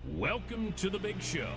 Welcome to the big show.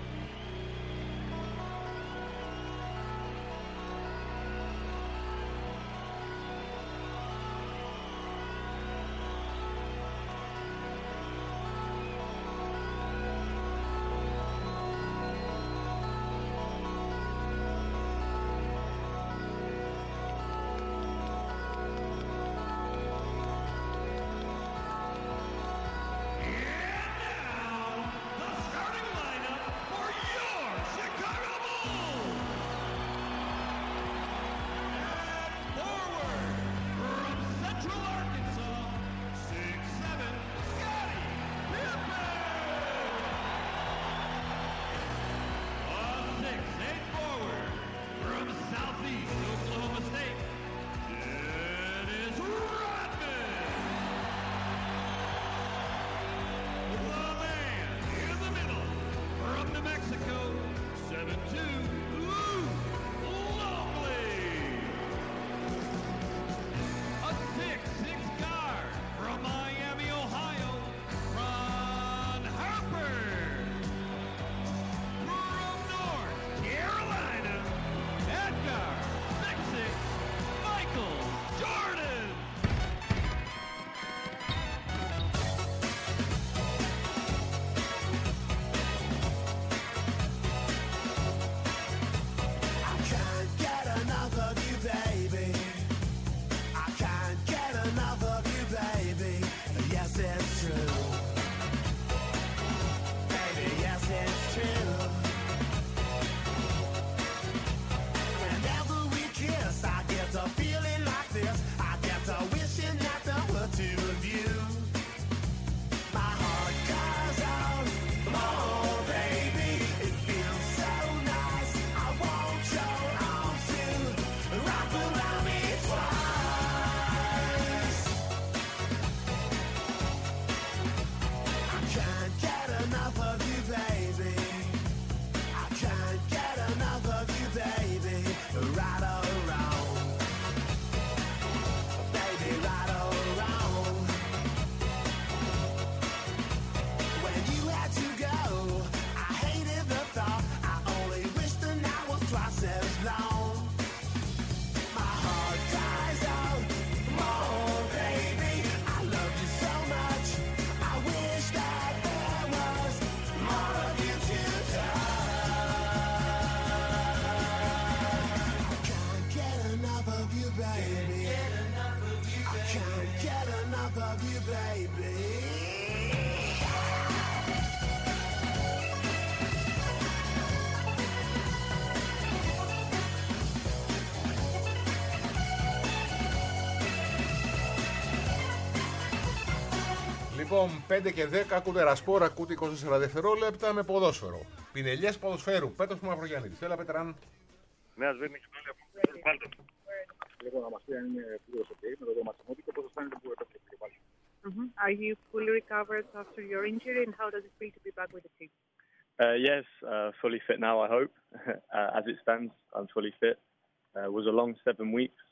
Λοιπόν, 5 και 10 ακούτε Ρασπόρα, ακούτε 24 δευτερόλεπτα με ποδόσφαιρο. Πινελιές ποδοσφαίρου, Πέτρος Μαυρογιαννίδης. Έλα, Πετράν. Νέα Σβέρνη και πάλι από τον Βάλτο. Λοιπόν, να μας πει αν είναι πλήρως ok με το δωματιαμότικο, πώς αισθάνεται που έπαιξε και πάλι. Are you fully recovered after your injury, and how does it feel to be back with the team? Yes, fully fit now, I hope. As it stands, I'm fully fit. It was a long 7 weeks.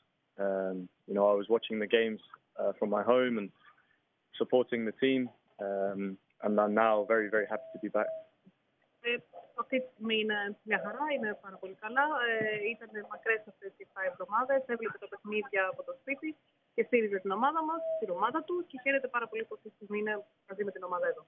I was watching the games from my home and supporting the team, and I'm now very, very happy to be back. Αυτή τη στιγμή είναι μια χαρά, είναι πάρα πολύ καλά. Ήταν μακρές αυτές οι 7 εβδομάδες, έβλεπε τα παιχνίδια από το σπίτι και στήριζε την ομάδα μας, την ομάδα του και χαίρεται πάρα πολύ που αυτή τη στιγμή είναι μαζί με την ομάδα εδώ.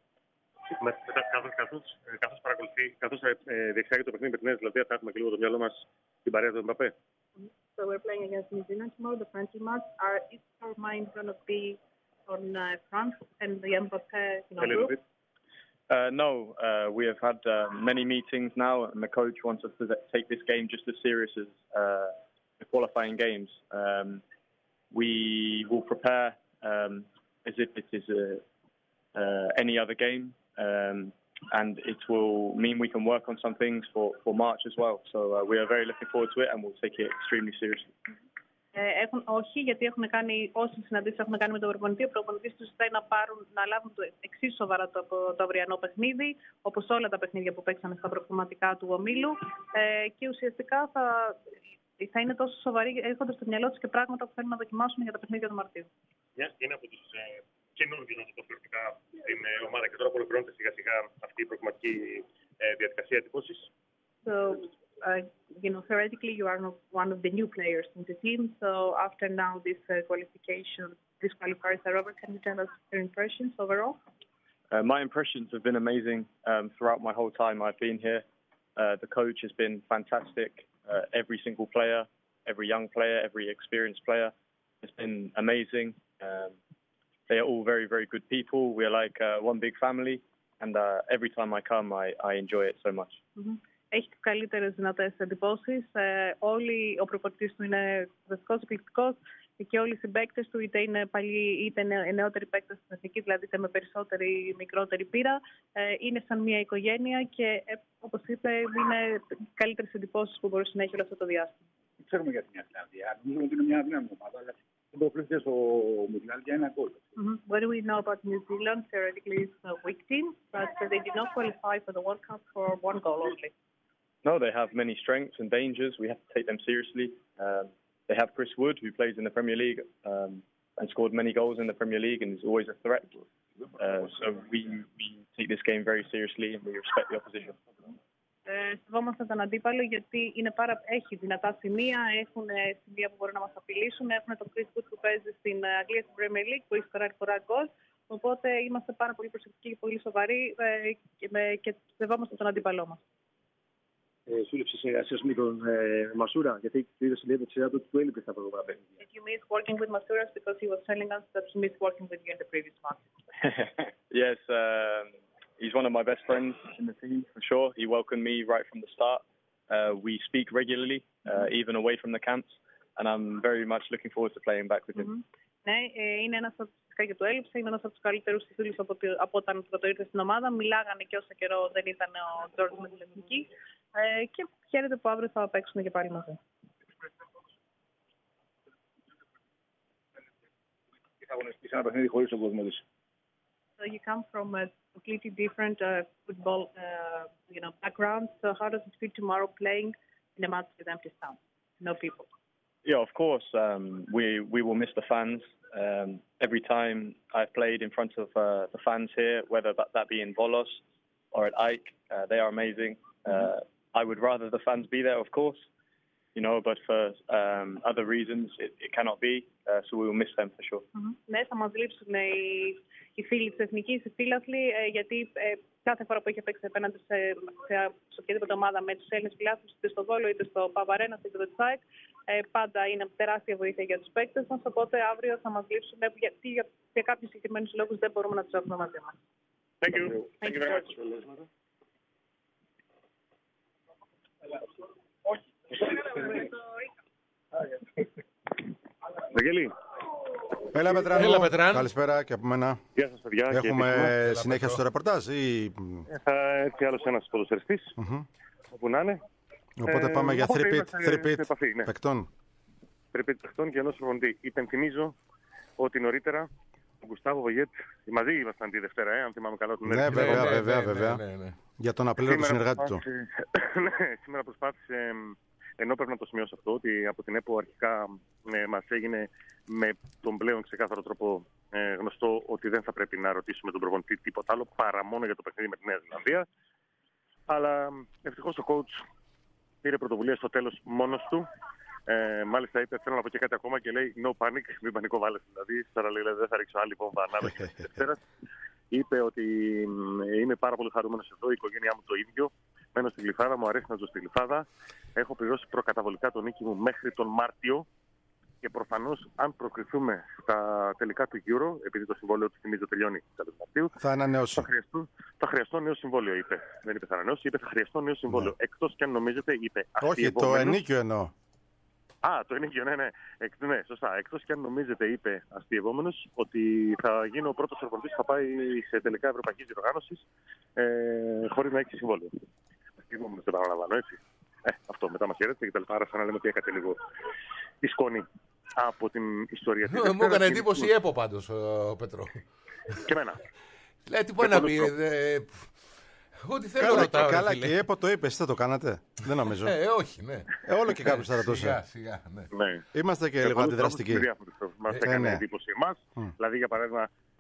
Καθώς διεξάγει το παιχνίδι με την Νέα Ζηλανδία, θα έχουμε και λίγο το μυαλό μας στην παρέα του Εμπαπέ. So we're playing against New Zealand tomorrow, the friendly match. Is your mind going to be on France and the Mbappé group? No, we have had many meetings now, and the coach wants us to take this game just as serious as the qualifying games. We will prepare as if it is any other game, and it will mean we can work on some things for March as well. So we are very looking forward to it, and we'll take it extremely seriously. Όχι, γιατί όσοι συναντήσεις έχουν κάνει με τον προπονητή, ο προπονητής τους ζητάει να λάβουν το εξίσου σοβαρά το αυριανό παιχνίδι, όπως όλα τα παιχνίδια που παίξανε στα προκριματικά του ομίλου, και ουσιαστικά θα είναι τόσο σοβαροί έχοντας στο μυαλό τους και πράγματα που θέλουν να δοκιμάσουν για τα παιχνίδια του Μαρτίου. Είναι από τους καινούργιους να προσωπικά στην ομάδα και τώρα που ολοκληρώνεται σιγά σιγά αυτή η προγραμματική διαδικασία εντυπώσεις. So, theoretically, you are not one of the new players in the team. So, after now this these qualifiers are over, can you tell us your impressions overall? My impressions have been amazing throughout my whole time I've been here. The coach has been fantastic. Every single player, every young player, every experienced player has been amazing. They are all very, very good people. We are like one big family, and every time I come, I enjoy it so much. Mm-hmm. Έχει τις καλύτερες δυνατές εντυπώσεις. Όλοι, ο προπονητής του είναι βασικός, εκπληκτικός και όλοι οι συμπαίκτες του είτε είναι παλιοί είτε νεότεροι παίκτες στην εθνική, δηλαδή είτε με περισσότερη ή μικρότερη πείρα. Είναι σαν μια οικογένεια και όπως είπε, είναι οι καλύτερες εντυπώσεις που μπορούσε να έχει όλο αυτό το διάστημα. Ξέρουμε για την Ισλανδία. Νομίζουμε ότι είναι μια αδύναμη ομάδα, αλλά δεν προκρίθηκε στο Μουντιάλ για ένα γκολ. What do we know about New Zealand? Theoretically, it's a weak team, but they did not qualify for the World Cup for one goal only. No, they have many strengths and dangers. We have to take them seriously. They have Chris Wood, who plays in the Premier League and scored many goals in the Premier League and is always a threat. So we take this game very seriously and we respect the opposition. Σεβόμαστε τον αντίπαλο γιατί έχει δυνατά σημεία, έχουν σημεία που μπορούν να μας απειλήσουν, έχουν τον Chris Wood που παίζει στην Αγγλία στην Premier League που έχει σκοράρει φορά γκολ. Οπότε είμαστε πάρα πολύ προσεκτικοί και πολύ σοβαροί και σεβόμαστε τον αντίπαλό μας. Δούλεψες ασίως με τον Μασούρα, γιατί το είδε στην ένταξη του έλειπε στα προηγούμενα παιχνίδια. Did you miss working with Masouras because he was telling us that he missed working with you in the previous month? Yes, he's one of my best friends in the team, for sure. He welcomed me right from the start. We speak regularly, even away from the camps, and I'm very much looking forward to playing back with him. Ναι, είναι ένας από τους και του έλειψε, είναι ένας από τους καλύτερους φίλους από όταν το ήρθε στην ομάδα. Μιλάγανε και όσο καιρό δεν ήταν ο Τζόρντζ με την εθνική. Και χαίρεται που αύριο θα παίξουμε και πάλι μαζί. Ένα παιχνίδι χωρίς τον κόσμο της. So you come from a completely different football background. So how does it feel tomorrow playing in a match with empty stand? No people. Yeah, of course. We will miss the fans. Every time I've played in front of the fans here, whether that be in Volos or at AEK, they are amazing. I would rather the fans be there, of course, but for other reasons it cannot be, so we will miss them for sure. Ναι, θα μας λείψουν οι φίλοι της εθνικής, οι φίλαθλοι, γιατί κάθε φορά που είχε παίξει απέναντι σε οποιαδήποτε ομάδα με τους Έλληνες φιλάθλους, είτε στο Βόλο, είτε στο Παπαρένα, είτε στο Τσάικ, πάντα είναι τεράστια βοήθεια για τους παίκτες μας, οπότε αύριο θα μας λείψουν, γιατί για κάποιους συγκεκριμένους λόγους δεν μπορούμε να τους έχουμε μαζί μας. Thank you. Thank you very much. Βαγγέλη. Έλα Πετράν. Καλησπέρα και από μένα. Γεια σας παιδιά. Έχουμε συνέχεια στο ρεπορτάζ ή... Θα έρθει άλλος ένας ποδοσφαιριστής, όπου να είναι. Οπότε πάμε για three-peat παικτών. Three-peat παικτών και ενός προπονητή. Υπενθυμίζω ότι νωρίτερα ο Γκουστάβο Βαγιέτ, μαζί ήμασταν τη Δευτέρα, αν θυμάμαι καλά. Ναι, βέβαια. Για τον απλήρωτο συνεργάτη του. Ναι, σήμερα προσπάθησε, ενώ πρέπει να το σημειώσω αυτό, ότι από την ΕΠΟ αρχικά μας έγινε με τον πλέον ξεκάθαρο τρόπο γνωστό ότι δεν θα πρέπει να ρωτήσουμε τον προπονητή τίποτα άλλο παρά μόνο για το παιχνίδι με τη Νέα Ζηλανδία. Αλλά ευτυχώς ο coach πήρε πρωτοβουλία στο τέλος μόνος του. Μάλιστα είπε, θέλω να πω και κάτι ακόμα και λέει no panic, μην πανικοβάλλεσαι. Δηλαδή, τώρα λέει δεν θα ρίξω άλλη βόμβα ανάδοχη τη Δευτέρα. Είπε ότι είμαι πάρα πολύ χαρούμενος εδώ, η οικογένειά μου το ίδιο. Μένω στη Γλυφάδα, μου αρέσει να ζω στη Γλυφάδα. Έχω πληρώσει προκαταβολικά τον νίκη μου μέχρι τον Μάρτιο. Και προφανώς, αν προκριθούμε στα τελικά του Euro, επειδή το συμβόλαιο του θυμίζω τελειώνει τέλος Μαρτίου, θα ανανεώσω. Θα χρειαστώ νέο συμβόλαιο, είπε. Δεν είπε θα ανανεώσει, είπε θα χρειαστώ νέο συμβόλαιο. Ναι. Εκτός και αν νομίζετε, είπε. Όχι, το ενίκιο εννοώ. Το ενίκιο, ναι, σωστά. Εκτός και αν νομίζετε, είπε αστειευόμενος, ότι θα γίνω ο πρώτος προπονητής που θα πάει σε τελικά ευρωπαϊκής διοργάνωσης χωρίς να έχει συμβόλαιο. Αστειευόμενος, δεν παραλαμβάνω, έτσι. Αυτό μετά μας χαίρεται και τα λοιπά. Άρα, σαν να λέμε ότι έκανε λίγο τη σκόνη από την ιστορία της. Μου έκανε εντύπωση η ΕΠΟ πάντως, ο Πέτρο. Και εμένα. Λέει, τι μπορεί να πει. Ό,τι θέλω να ρωτάω. Καλά, και η ΕΠΟ το είπε, εσείς θα το κάνατε. Δεν νομίζω. Όχι, ναι. Όλο και κάποιος θα ρωτούσε. Σιγά, ναι. Είμαστε και λίγο αντιδραστικοί. Μας έκανε εντύπωση εμάς. Δηλαδή, για παράδειγμα,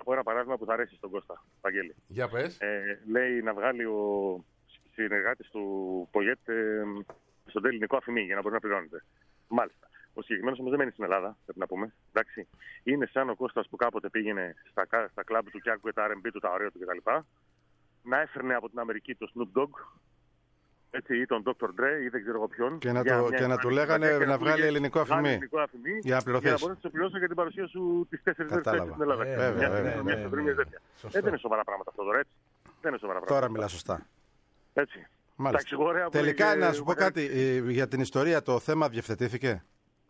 πω ένα παράδειγμα που θα αρέσει στον Κώστα, Βαγγέλη. Για πες. Λέει να βγάλει ο συνεργάτης του Πογέτ στον ελληνικό αφημί για να μπορεί να πληρώνεται. Μάλιστα. Ο συγκεκριμένος όμως δεν μένει στην Ελλάδα, πρέπει να πούμε. Εντάξει. Είναι σαν ο Κώστας που κάποτε πήγαινε στα κλαμπ του και άκουγε τα R&B του, τα ωραία του κτλ. Να έφερνε από την Αμερική το Snoop Dogg, έτσι, ή τον Dr. Dre ή δεν ξέρω εγώ ποιον. Και να του λέγανε να βγάλει ελληνικό αφημί. Για να πληρωθείς. Για να μπορέσει να σε πληρώσει για την παρουσία σου τις 4 μέρες στην Ελλάδα. Δεν είναι σοβαρά πράγματα αυτό τώρα, έτσι. Δεν είναι σοβαρά πράγματα. Τώρα μιλά σωστά. Έτσι. Τελικά να σου πω κάτι για την ιστορία, το θέμα διευθετήθηκε.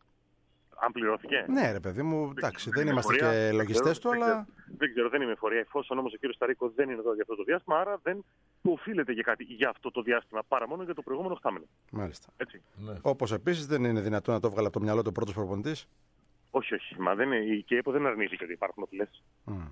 Αν πληρώθηκε. Ναι, ρε παιδί μου, εντάξει, δεν είμαστε και λογιστές του, αλλά. Δεν ξέρω, δεν είμαι φορεία. Εφόσον όμως ο κύριος Σταρίκο δεν είναι εδώ για αυτό το διάστημα, άρα δεν οφείλεται για κάτι για αυτό το διάστημα, παρά μόνο για το προηγούμενο οχτάμενο. Μάλιστα. Ναι. Όπως επίσης δεν είναι δυνατόν να το βγάλει από το μυαλό του πρώτος προπονητής. Όχι. Μα η ΚΕΠΟ δεν αρνήθηκε ότι υπάρχουν απειλές.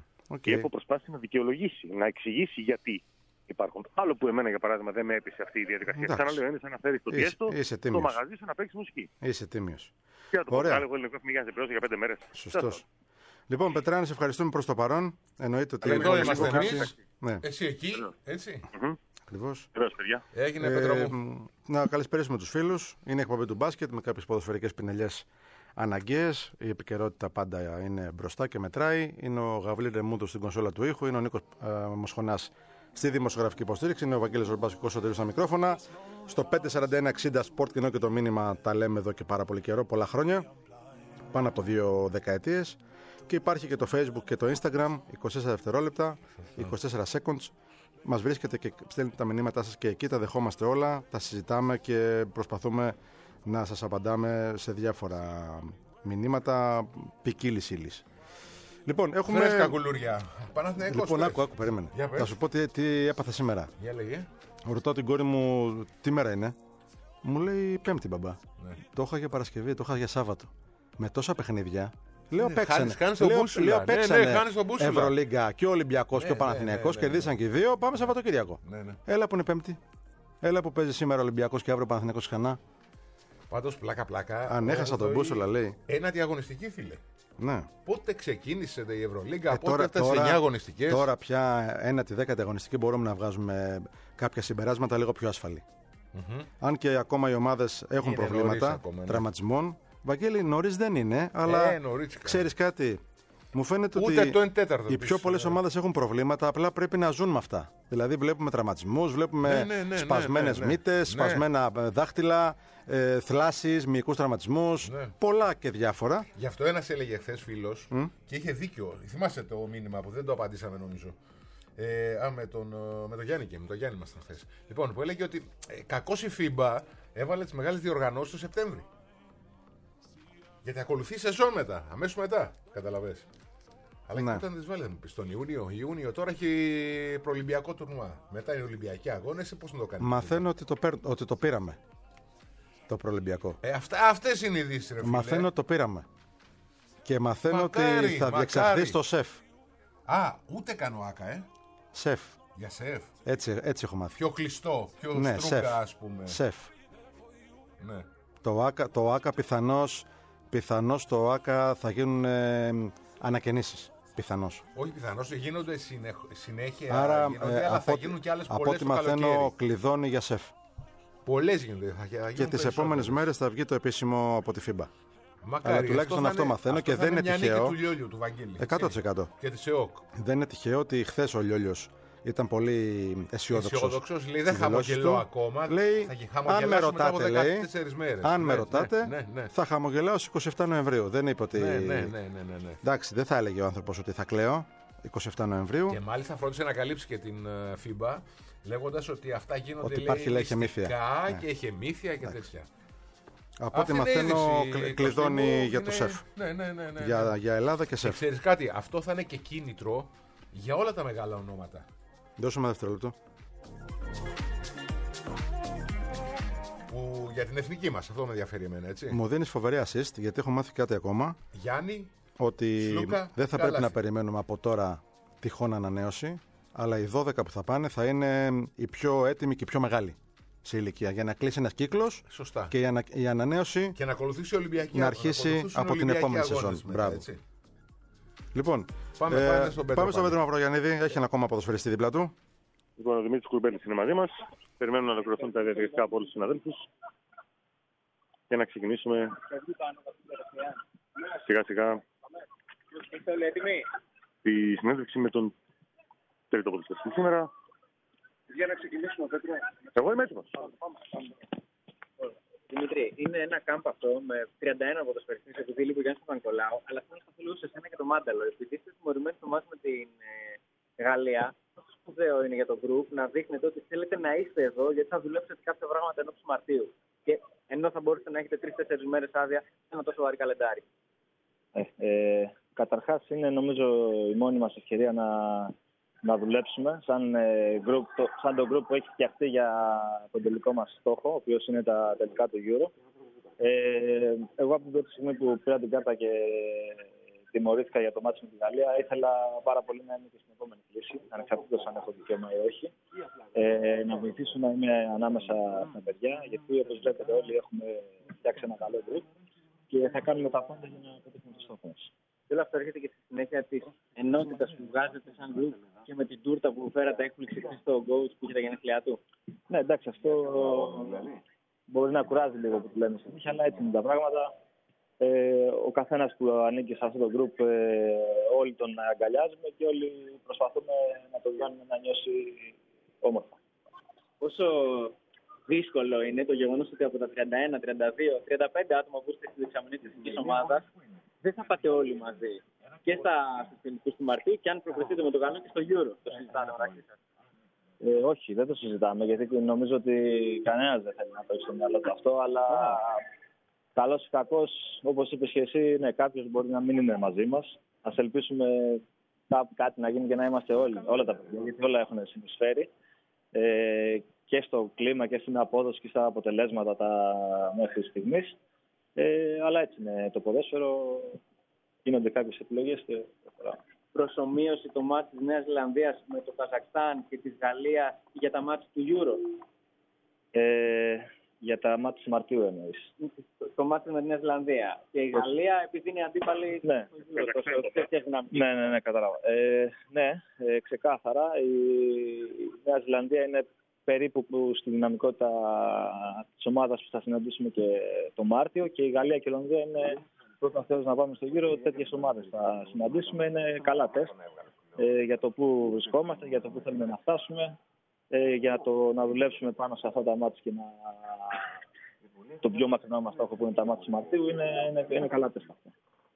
Η ΚΕΠΟ προσπάθησε να δικαιολογήσει, να εξηγήσει γιατί υπάρχουν. Άλλο που εμένα, για παράδειγμα, δεν με έπεισε αυτή η διαδικασία. Ξαναλέω, είναι σαν να φέρει το Τιέστο στο μαγαζί σου να παίξει μουσική. Είσαι τίμιος. Και να το πω άλλο ελληνικό αφημί για να σε πληρώσει για 5 μέρες. Σωστός. Λοιπόν, Πετράνη, σε ευχαριστούμε προς το παρόν. Εννοείται ότι. Εδώ είμαστε εμείς. Εσύ εκεί, έτσι. Ακριβώς. Έγινε, Πέτρο μου. Να καλησπέρισουμε τους φίλους. Είναι εκπομπή του μπάσκετ με κάποιες ποδοσφαιρικές πινελιές αναγκαίες. Η επικαιρότητα πάντα είναι μπροστά και μετράει. Είναι ο Γαβλή Ρεμούντος στην κονσόλα του ήχου. Είναι ο Νίκος Μοσχονάς στη δημοσιογραφική υποστήριξη. Είναι ο Βαγγέλης Ορμπάσικος στο τέλος στα μικρόφωνα. Στο 54160 Sport Κοινό και το μήνυμα τα λέμε εδώ και πάρα πολύ καιρό, πολλά χρόνια. Πάνω από 2 δεκαετίες. Και υπάρχει και το Facebook και το Instagram, 24 δευτερόλεπτα, 24 seconds. Μας βρίσκετε και στέλνετε τα μηνύματά σας και εκεί, τα δεχόμαστε όλα, τα συζητάμε και προσπαθούμε να σας απαντάμε σε διάφορα μηνύματα ποικίλης ύλης. Λοιπόν, έχουμε. Φρέσκα κουλούρια. Λοιπόν, άκου, περίμενε. Θα σου πω τι έπαθα σήμερα. Για λέγε. Ρωτάω την κόρη μου τι μέρα είναι. Μου λέει Πέμπτη, μπαμπά. Ναι. Το είχα για Παρασκευή, το είχα για Σάββατο. Με τόσα παιχνίδια. Λέω παίξανε. Λέω παίξανε Ευρωλίγκα και ο Ολυμπιακός και ο Παναθηναϊκός. Κερδίσαν και οι δύο. Πάμε Σαββατοκύριακο. Έλα που είναι Πέμπτη. Έλα που παίζει σήμερα ο Ολυμπιακός και αύριο ο Παναθηναϊκός ξανά. Πάντως πλάκα. Αν έχασα τον μπούσουλα, λέει. Ένα διαγωνιστική, φίλε. Ναι. Πότε ξεκίνησε η Ευρωλίγκα, πότε έφτασε 9 αγωνιστικές. Τώρα πια 9η-10η αγωνιστική μπορούμε να βγάζουμε κάποια συμπεράσματα λίγο πιο ασφαλή. Αν και ακόμα οι ομάδες έχουν προβλήματα τραυματισμών. Βαγγέλη, νωρίς δεν είναι, αλλά ξέρεις κάτι. Μου φαίνεται ότι οι πιο πολλές ομάδες έχουν προβλήματα, απλά πρέπει να ζουν με αυτά. Δηλαδή βλέπουμε τραυματισμούς, βλέπουμε σπασμένες μύτες, σπασμένα δάχτυλα, θλάσεις, μυϊκούς τραυματισμούς, πολλά και διάφορα. Γι' αυτό ένας έλεγε χθες φίλος και είχε δίκιο. Θυμάσαι το μήνυμα που δεν το απαντήσαμε νομίζω. Με τον Γιάννη και με τον Γιάννη ήμασταν χθες. Λοιπόν, που έλεγε ότι κακώς η FIBA έβαλε τις μεγάλες διοργανώσεις το Σεπτέμβρη. Γιατί ακολουθεί σεζόν μετά, αμέσως μετά. Καταλαβες. Αλλά και όταν τις βάλε, μου πεις, τον Ιούνιο τώρα έχει προολυμπιακό τουρνουά. Μετά είναι Ολυμπιακοί αγώνες, πώς να το κάνει. Μαθαίνω ότι το πήραμε. Το προολυμπιακό. Αυτές είναι οι ειδήσεις, ρε φίλε. Μαθαίνω ότι το πήραμε. Και μαθαίνω ότι θα διεξαχθεί στο ΣΕΦ. Ούτε κάνω άκα, ΣΕΦ. Για ΣΕΦ. Έτσι έχω μάθει. Πιο κλειστό, πιο στρούγκα, ας πούμε. ΣΕΦ. Ναι. Το άκα πιθανώς το άκα θα γίνουν ανακαινήσεις. Πιθανώς. Όχι πιθανώς, γίνονται συνέχεια. Άρα, αλλά θα γίνουν και άλλες πολλές. Από ό,τι μαθαίνω, κλειδώνει για ΣΕΦ. Πολλές γίνονται. Και τις επόμενες μέρες θα βγει το επίσημο από τη FIBA. Μακάρι, αλλά τουλάχιστον αυτό μαθαίνω και δεν είναι τυχαίο. Του Λιόλιου, του Βαγγέλη. 100%. Και της ΕΟΚ. Δεν είναι τυχαίο ότι χθες ο Λιόλιος ήταν πολύ αισιόδοξος. Λέει δεν χαμογελώ ακόμα. Λέει, αν με ρωτάτε, λέει, μέρες. Αν με ρωτάτε, θα χαμογελάω στις 27 Νοεμβρίου. Δεν είπε ότι. Ναι. Εντάξει, δεν θα έλεγε ο άνθρωπος ότι θα κλαίω 27 Νοεμβρίου. Και μάλιστα φρόντισε να καλύψει και την FIBA λέγοντας ότι αυτά γίνονται ότι υπάρχει λέει μύθια. Και έχει μύθια και τέτοια. Από ό,τι μαθαίνω, κλειδώνει για το ΣΕΦ. Ναι. Για Ελλάδα και ΣΕΦ. Ξέρεις κάτι, αυτό θα είναι και κίνητρο για όλα τα μεγάλα ονόματα. Δώσουμε δευτερόλεπτο. Που για την εθνική μας, αυτό με ενδιαφέρει εμένα, έτσι. Μου δίνεις φοβερή assist, γιατί έχω μάθει κάτι ακόμα. Γιάννη, ότι Σλούκα, δεν θα πρέπει να περιμένουμε από τώρα τυχόν ανανέωση, αλλά οι 12 που θα πάνε θα είναι οι πιο έτοιμοι και οι πιο μεγάλοι σε ηλικία. Για να κλείσει ένας κύκλος. Σωστά. Και η ανανέωση και να ακολουθήσει η Ολυμπιακή να αρχίσει από την επόμενη σεζόν. Μπράβο. Λοιπόν, πάμε στον Πέτρο Μαυρογιαννίδη. Έχει ένα ακόμα ποδοσφαιριστή δίπλα του. Λοιπόν, ο Δημήτρης Κουρμπέλης είναι μαζί μας. Περιμένουμε να ολοκληρωθούν τα διαδικαστικά από όλους τους συναδέλφους και να ξεκινήσουμε σιγά σιγά τη συνέντευξη με τον τρίτο ποδοσφαιριστή σήμερα. Για να ξεκινήσουμε, Πέτρο. Εγώ είμαι έτοιμος. Δημήτρη, είναι ένα κάμπ αυτό με 31 ποδοσφαιριστές, επειδή λίγο Γιάννη Παπα-Νικολάου, αλλά θέλω να σταθώ σε εσένα και το Μάνταλο. Επειδή είστε τιμωρημένοι στο μάτι με την Γαλλία, τόσο σπουδαίο είναι για το group να δείχνετε ότι θέλετε να είστε εδώ, γιατί θα δουλέψετε κάποια πράγματα ενόψει Μαρτίου. Και ενώ θα μπορείτε να έχετε 3-4 μέρες άδεια, σε ένα τόσο βαρύ καλεντάρι. Καταρχάς, είναι νομίζω η μόνη μας ευκαιρία να δουλέψουμε σαν το group που έχει φτιαχτεί για τον τελικό μας στόχο, ο οποίος είναι τα τελικά του Euro. Εγώ από την πρώτη στιγμή που πήρα την κάρτα και τιμωρήθηκα για το μάτσο με τη Γαλλία, ήθελα πάρα πολύ να είμαι και στην επόμενη κλίση, ανεξαρτήτως αν έχω δικαίωμα ή όχι. Να βοηθήσω να είμαι ανάμεσα στα παιδιά, γιατί όπως βλέπετε όλοι έχουμε φτιάξει ένα καλό group και θα κάνουμε τα πάντα για να πετύχουμε το στόχο μας. Θέλω αυτό έρχεται και στη συνέχεια τη ενότητα που βγάζετε σαν group και με την τούρτα που φέρατε έκπληξη στο coach που είχε τα γενέθλιά του. Ναι, εντάξει, αυτό μπορεί να κουράζει λίγο που το λέμε συνέχεια, αλλά έτσι είναι τα πράγματα. Ο καθένας που ανήκει σε αυτό το group, όλοι τον αγκαλιάζουμε και όλοι προσπαθούμε να τον κάνουμε να νιώσει όμορφα. Πόσο δύσκολο είναι το γεγονός ότι από τα 31, 32, 35 άτομα που είστε στη δεξαμενή της εθνικής ομάδας δεν θα πάτε όλοι μαζί και στους τελικούς του Μαρτίου και αν προχωρήσετε με το καλό και στο Euro. Το συζητάτε μεταξύ σας? Όχι, δεν το συζητάμε, γιατί νομίζω ότι κανένας δεν θέλει να το έχει στο μυαλό του αυτό, αλλά καλός ή κακός, όπως είπες και εσύ, ναι, κάποιος μπορεί να μην είναι μαζί μας. Ας ελπίσουμε κάτι να γίνει και να είμαστε όλοι, όλα τα παιδιά, γιατί όλα έχουν συνεισφέρει και στο κλίμα και στην απόδοση και στα αποτελέσματα μέχρι στιγμής. Αλλά έτσι είναι το ποδόσφαιρο, γίνονται κάποιες επιλογές και προσομοίωση το μάτι της Νέας Ζηλανδίας με το Καζακστάν και της Γαλλίας για τα μάτια του Euro. Για τα μάτια του Μαρτίου εννοείς? Το μάτι με τη Νέα Ζηλανδία. Και η Γαλλία επειδή είναι αντίπαλη. Ναι, ναι, κατάλαβα. Ναι, ξεκάθαρα. Η Νέα Ζηλανδία είναι περίπου στη δυναμικότητα της ομάδας που θα συναντήσουμε και το Μάρτιο, και η Γαλλία και η Ολλανδία είναι πρώτα θέλεις να πάμε στο γύρο. Τέτοιες ομάδες θα συναντήσουμε. Είναι καλά τεστ για το που βρισκόμαστε, για το που θέλουμε να φτάσουμε, για να δουλέψουμε πάνω σε αυτά τα μάτια και το πιο μακρινό μας στόχο που είναι τα μάτια του Μαρτίου. Είναι καλά τεστ αυτά.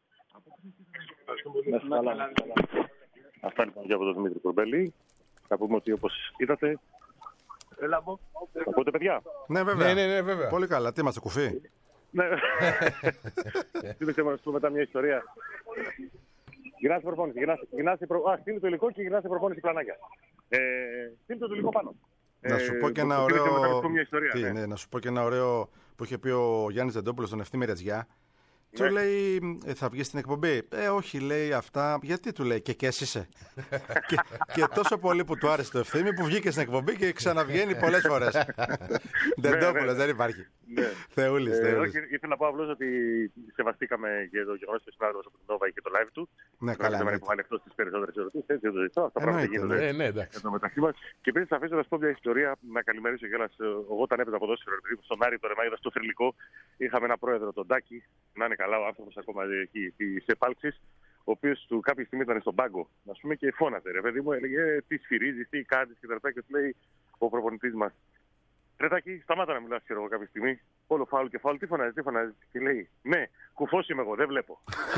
Αυτά λοιπόν για από τον Δημήτρη Κουρμπέλη. Θα πούμε ότι όπως είδατε. Ακούτε, παιδιά? Ναι, βέβαια. Ναι, βέβαια. Πολύ καλά. Τι είμαστε, κουφί? Ναι. Τι να σου πω μετά μια ιστορία. Γυρνάς προπόνηση. Στείλει το υλικό και γυρνάς προπόνηση πλανάκια. Στείλει το υλικό πάνω. Να σου πω και ένα ωραίο. Να σου πω και ένα ωραίο που είχε πει ο Γιάννης Δεντόπουλος στον Ευθύμη Ρετζιά. Του λέει, θα βγει στην εκπομπή? Όχι, λέει αυτά. Γιατί? Του λέει, και είσαι. και τόσο πολύ που του άρεσε το Ευθύμη που βγήκε στην εκπομπή και ξαναβγαίνει πολλές φορές. Δεντόπουλος, δεν υπάρχει. Θεούλης. Όχι, ήθελα να πω απλώς ότι σεβαστήκαμε και το γεγονός του συνάδελφου από την Νόβα και το live του. Ναι, καλά. Δεν υποβάλει εκτός τις περισσότερες ερωτήσεις. Έτσι δεν το ζητώ. Αυτά πράγματα γίνονται εδώ μεταξύ μας. Και επίσης θα αφήσω να σου πω μια ιστορία, να καλημερίσω κιόλας. Εγώ όταν έπαιζα ποδόσφαιρο στον Άρη, το Ρεμάγιδα, στο Θρυλικό, είχαμε ένα πρόεδρο, τον Τάκη, να είναι καλά ο άνθρωπος ακόμα εκεί της επάλξης, ο οποίος του κάποια στιγμή ήταν στον πάγκο, ας πούμε, και φώναζε. Ρε παιδί μου, έλεγε τι σφυρίζεις, τι κάνεις και τα λοιπά. Και του λέει ο προπονητής μας, Ρετάκη, σταμάτα να μιλάς, ξέρω εγώ, κάποια στιγμή. Όλο φάουλ και φάουλ, τι φωνάζεις? Και λέει, ναι, κουφός είμαι εγώ, δεν βλέπω.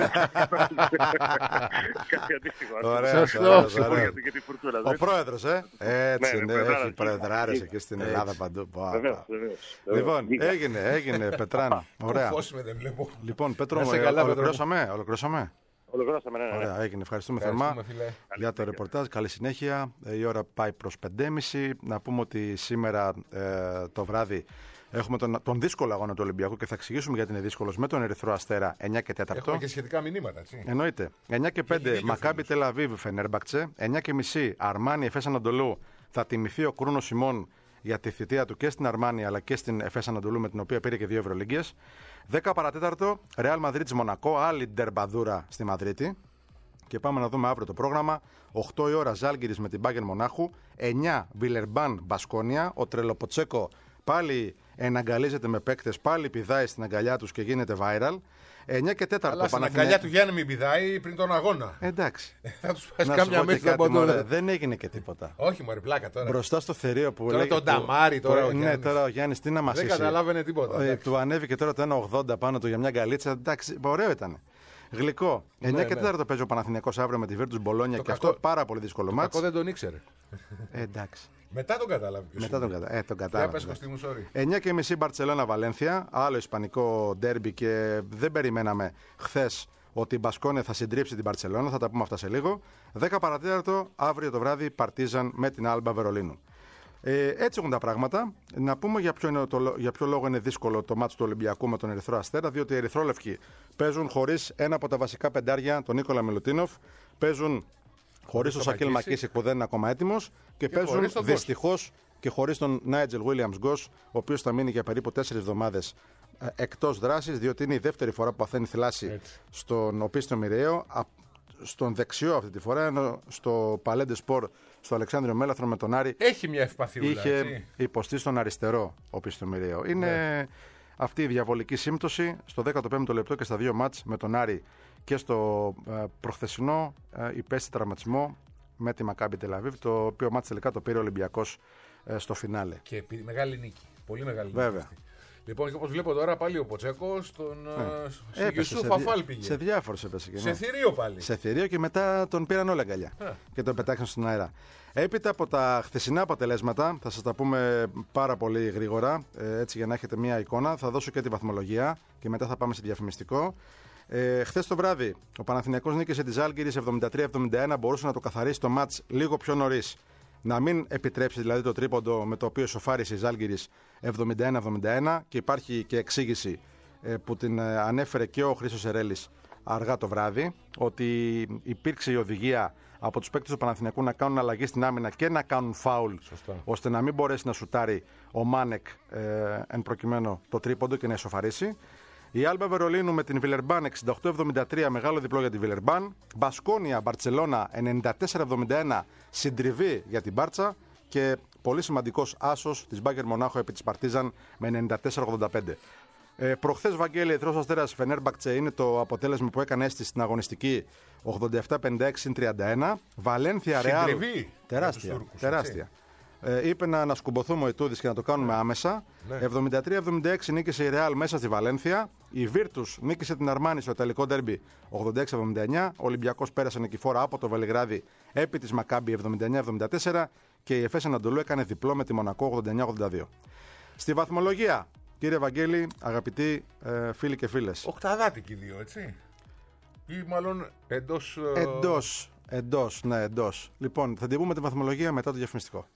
Κάτι αντίστοιχο. Ο πρόεδρος, έτσι είναι, έχει προεδράρες εκεί στην Ελλάδα παντού. Λοιπόν, έγινε, Πετράν. Ωραία. Κουφός είμαι, δεν βλέπω. Λοιπόν, Πέτρο, ολοκληρώσαμε. Ολοκληρώσαμε, ναι. Ωραία, έγινε. Ευχαριστούμε θερμά για το ρεπορτάζ. Καλή συνέχεια. Η ώρα πάει προς 5:30. Να πούμε ότι σήμερα το βράδυ έχουμε τον δύσκολο αγώνα του Ολυμπιακού και θα εξηγήσουμε γιατί είναι δύσκολος, με τον Ερυθρό Αστέρα 9 και 4. Έχουμε και σχετικά μηνύματα, έτσι. Εννοείται. 9 και 5 Μακάμπι Τελαβίβ Φενέρμπακτσε. 9 και μισή Αρμάνι Εφές Ανατολού. Θα τιμηθεί ο Κρούνο Σιμών για τη θητεία του και στην Αρμάνι αλλά και στην Εφές Ανατολού, με την οποία πήρε και 2 Ευρωλίγκες. 10 παρατέταρτο Ρεάλ Μαδρίτης Μονακό, άλλη ντερμπαδούρα στη Μαδρίτη. Και πάμε να δούμε αύριο το πρόγραμμα. 8 η ώρα Ζάλγκιρις με την Bayern Μονάχου. 9 Βιλερμπάν Μπασκόνια. Ο Τρελοποτσέκο πάλι εναγκαλίζεται με παίκτες, πάλι πηδάει στην αγκαλιά τους και γίνεται viral. 9 και 4 Αλλά στην αγκαλιά του Γιάννη μην πηδάει πριν τον αγώνα. Εντάξει. Θα του πάει κάμια μέσα από τον. Δεν έγινε και τίποτα. Όχι, μωρέ, πλάκα τώρα. Μπροστά στο θηρίο που τώρα τον Νταμάρι τώρα. Ναι, τώρα ο Γιάννης τι να μας δεν καταλάβαινε τίποτα. Του ανέβηκε τώρα το 1,80 πάνω του για μια γκαλίτσα. Εντάξει, ωραίο ήταν. Γλυκό. 9 και 4 το παίζει ο Παναθηναϊκός αύριο με τη Virtus Μπολόνια και αυτό πάρα πολύ δύσκολο μάτς. Αυτό δεν τον ήξερε. Εντάξει. Μετά τον κατάλαβε. Μετά τον κατάλαβε. 9 και μισή Μπαρτσελώνα Βαλένθια, άλλο ισπανικό ντέρμπι και δεν περιμέναμε χθες ότι η Μπασκόνια θα συντρίψει την Μπαρτσελώνα. Θα τα πούμε αυτά σε λίγο. 10 παρατέταρτο αύριο το βράδυ Παρτίζαν με την Άλμπα Βερολίνου. Έτσι έχουν τα πράγματα. Να πούμε για ποιο λόγο είναι δύσκολο το μάτσο του Ολυμπιακού με τον Ερυθρό Αστέρα, διότι οι Ερυθρόλευκοι παίζουν χωρίς ένα από τα βασικά πεντάρια, τον Νίκολα Μιλουτίνοφ. Παίζουν χωρίς τον Σακίλ Μακίσικ που δεν είναι ακόμα έτοιμος και παίζουν δυστυχώς και χωρίς τον Νάιτζελ Βίλιαμς Γκος, ο οποίος θα μείνει για περίπου 4 εβδομάδες εκτός δράσης, διότι είναι η δεύτερη φορά που παθαίνει θλάση στον Οπίστο Μοιραίο. Στον δεξιό αυτή τη φορά, ενώ στο Παλέντε Σπορ, στο Αλεξάνδριο Μέλαθρο με τον Άρη. Έχει μια ευπαθιούλα. Είχε υποστεί στον αριστερό Οπίστο Μοιραίο. Είναι αυτή η διαβολική σύμπτωση στο 15ο λεπτό και στα 2 μάτς με τον Άρη και στο προχθεσινό υπέστη τραυματισμό με τη Μακάμπι Τελαβίβ, το οποίο μάτς τελικά το πήρε ο Ολυμπιακός στο φινάλε. Και μεγάλη νίκη. Πολύ μεγάλη νίκη. Βέβαια. Λοιπόν, και όπως βλέπω τώρα πάλι ο Ποτσέκο στον Γιουσούφ Αφάλ πήγε. Σε διάφορους έπεσε. Σε θηρίο πάλι. Σε θηρίο και μετά τον πήραν όλα αγκαλιά και τον πετάξαν στον αέρα. Έπειτα από τα χθεσινά αποτελέσματα, θα σας τα πούμε πάρα πολύ γρήγορα, έτσι για να έχετε μια εικόνα. Θα δώσω και τη βαθμολογία και μετά θα πάμε σε διαφημιστικό. Χθες το βράδυ ο Παναθηναϊκός νίκησε τη Ζάλγκιρις 73-71, μπορούσε να το καθαρίσει το μάτς λίγο πιο νωρίς. Να μην επιτρέψει δηλαδή το τρίποντο με το οποίο σοφάρισε η Ζάλγκιρις 71-71 και υπάρχει και εξήγηση που την ανέφερε και ο Χρήστος Ερέλης αργά το βράδυ, ότι υπήρξε η οδηγία από τους παίκτες του Παναθηναϊκού να κάνουν αλλαγή στην άμυνα και να κάνουν φάουλ, ώστε να μην μπορέσει να σουτάρει ο Μάνεκ εν προκειμένου το τρίποντο και να ισοφαρίσει. Η Άλμπα Βερολίνου με την Βιλερμπάν 68-73, μεγάλο διπλό για τη Βιλερμπάν. Μπασκόνια Μπαρτσελώνα 94-71, συντριβή για την Μπάρτσα. Και πολύ σημαντικός άσος της Bayern Μονάχου επί της Παρτίζαν με 94-85. Προχθές, Βαγγέλη, Ερυθρός Αστέρας Φενέρμπαχτσε είναι το αποτέλεσμα που έκανε αίσθηση στην αγωνιστική 87-56-31. Βαλένθια Ρεάλ. Συντριβή. Τεράστια. Είπε να σκουμποθούμε ο Ιτούδης και να το κάνουμε άμεσα. 73-76 νίκησε η Ρεάλ μέσα στη Βαλένθια. Η Βίρτους νίκησε την Αρμάνι στο ιταλικό ντέρμπι 86-79. Ο Ολυμπιακός πέρασε νικηφόρα από το Βελιγράδι επί της Μακάμπι 79-74. Και η Εφές Ανατολού έκανε διπλό με τη Μονακό 89-82. Στη βαθμολογία, κύριε Βαγγέλη, αγαπητοί φίλοι και φίλες. Οκταδάτικοι δύο, έτσι. Ή μάλλον εντός. Ναι, εντός. Λοιπόν, θα την πούμε τη βαθμολογία μετά το διαφημιστικό.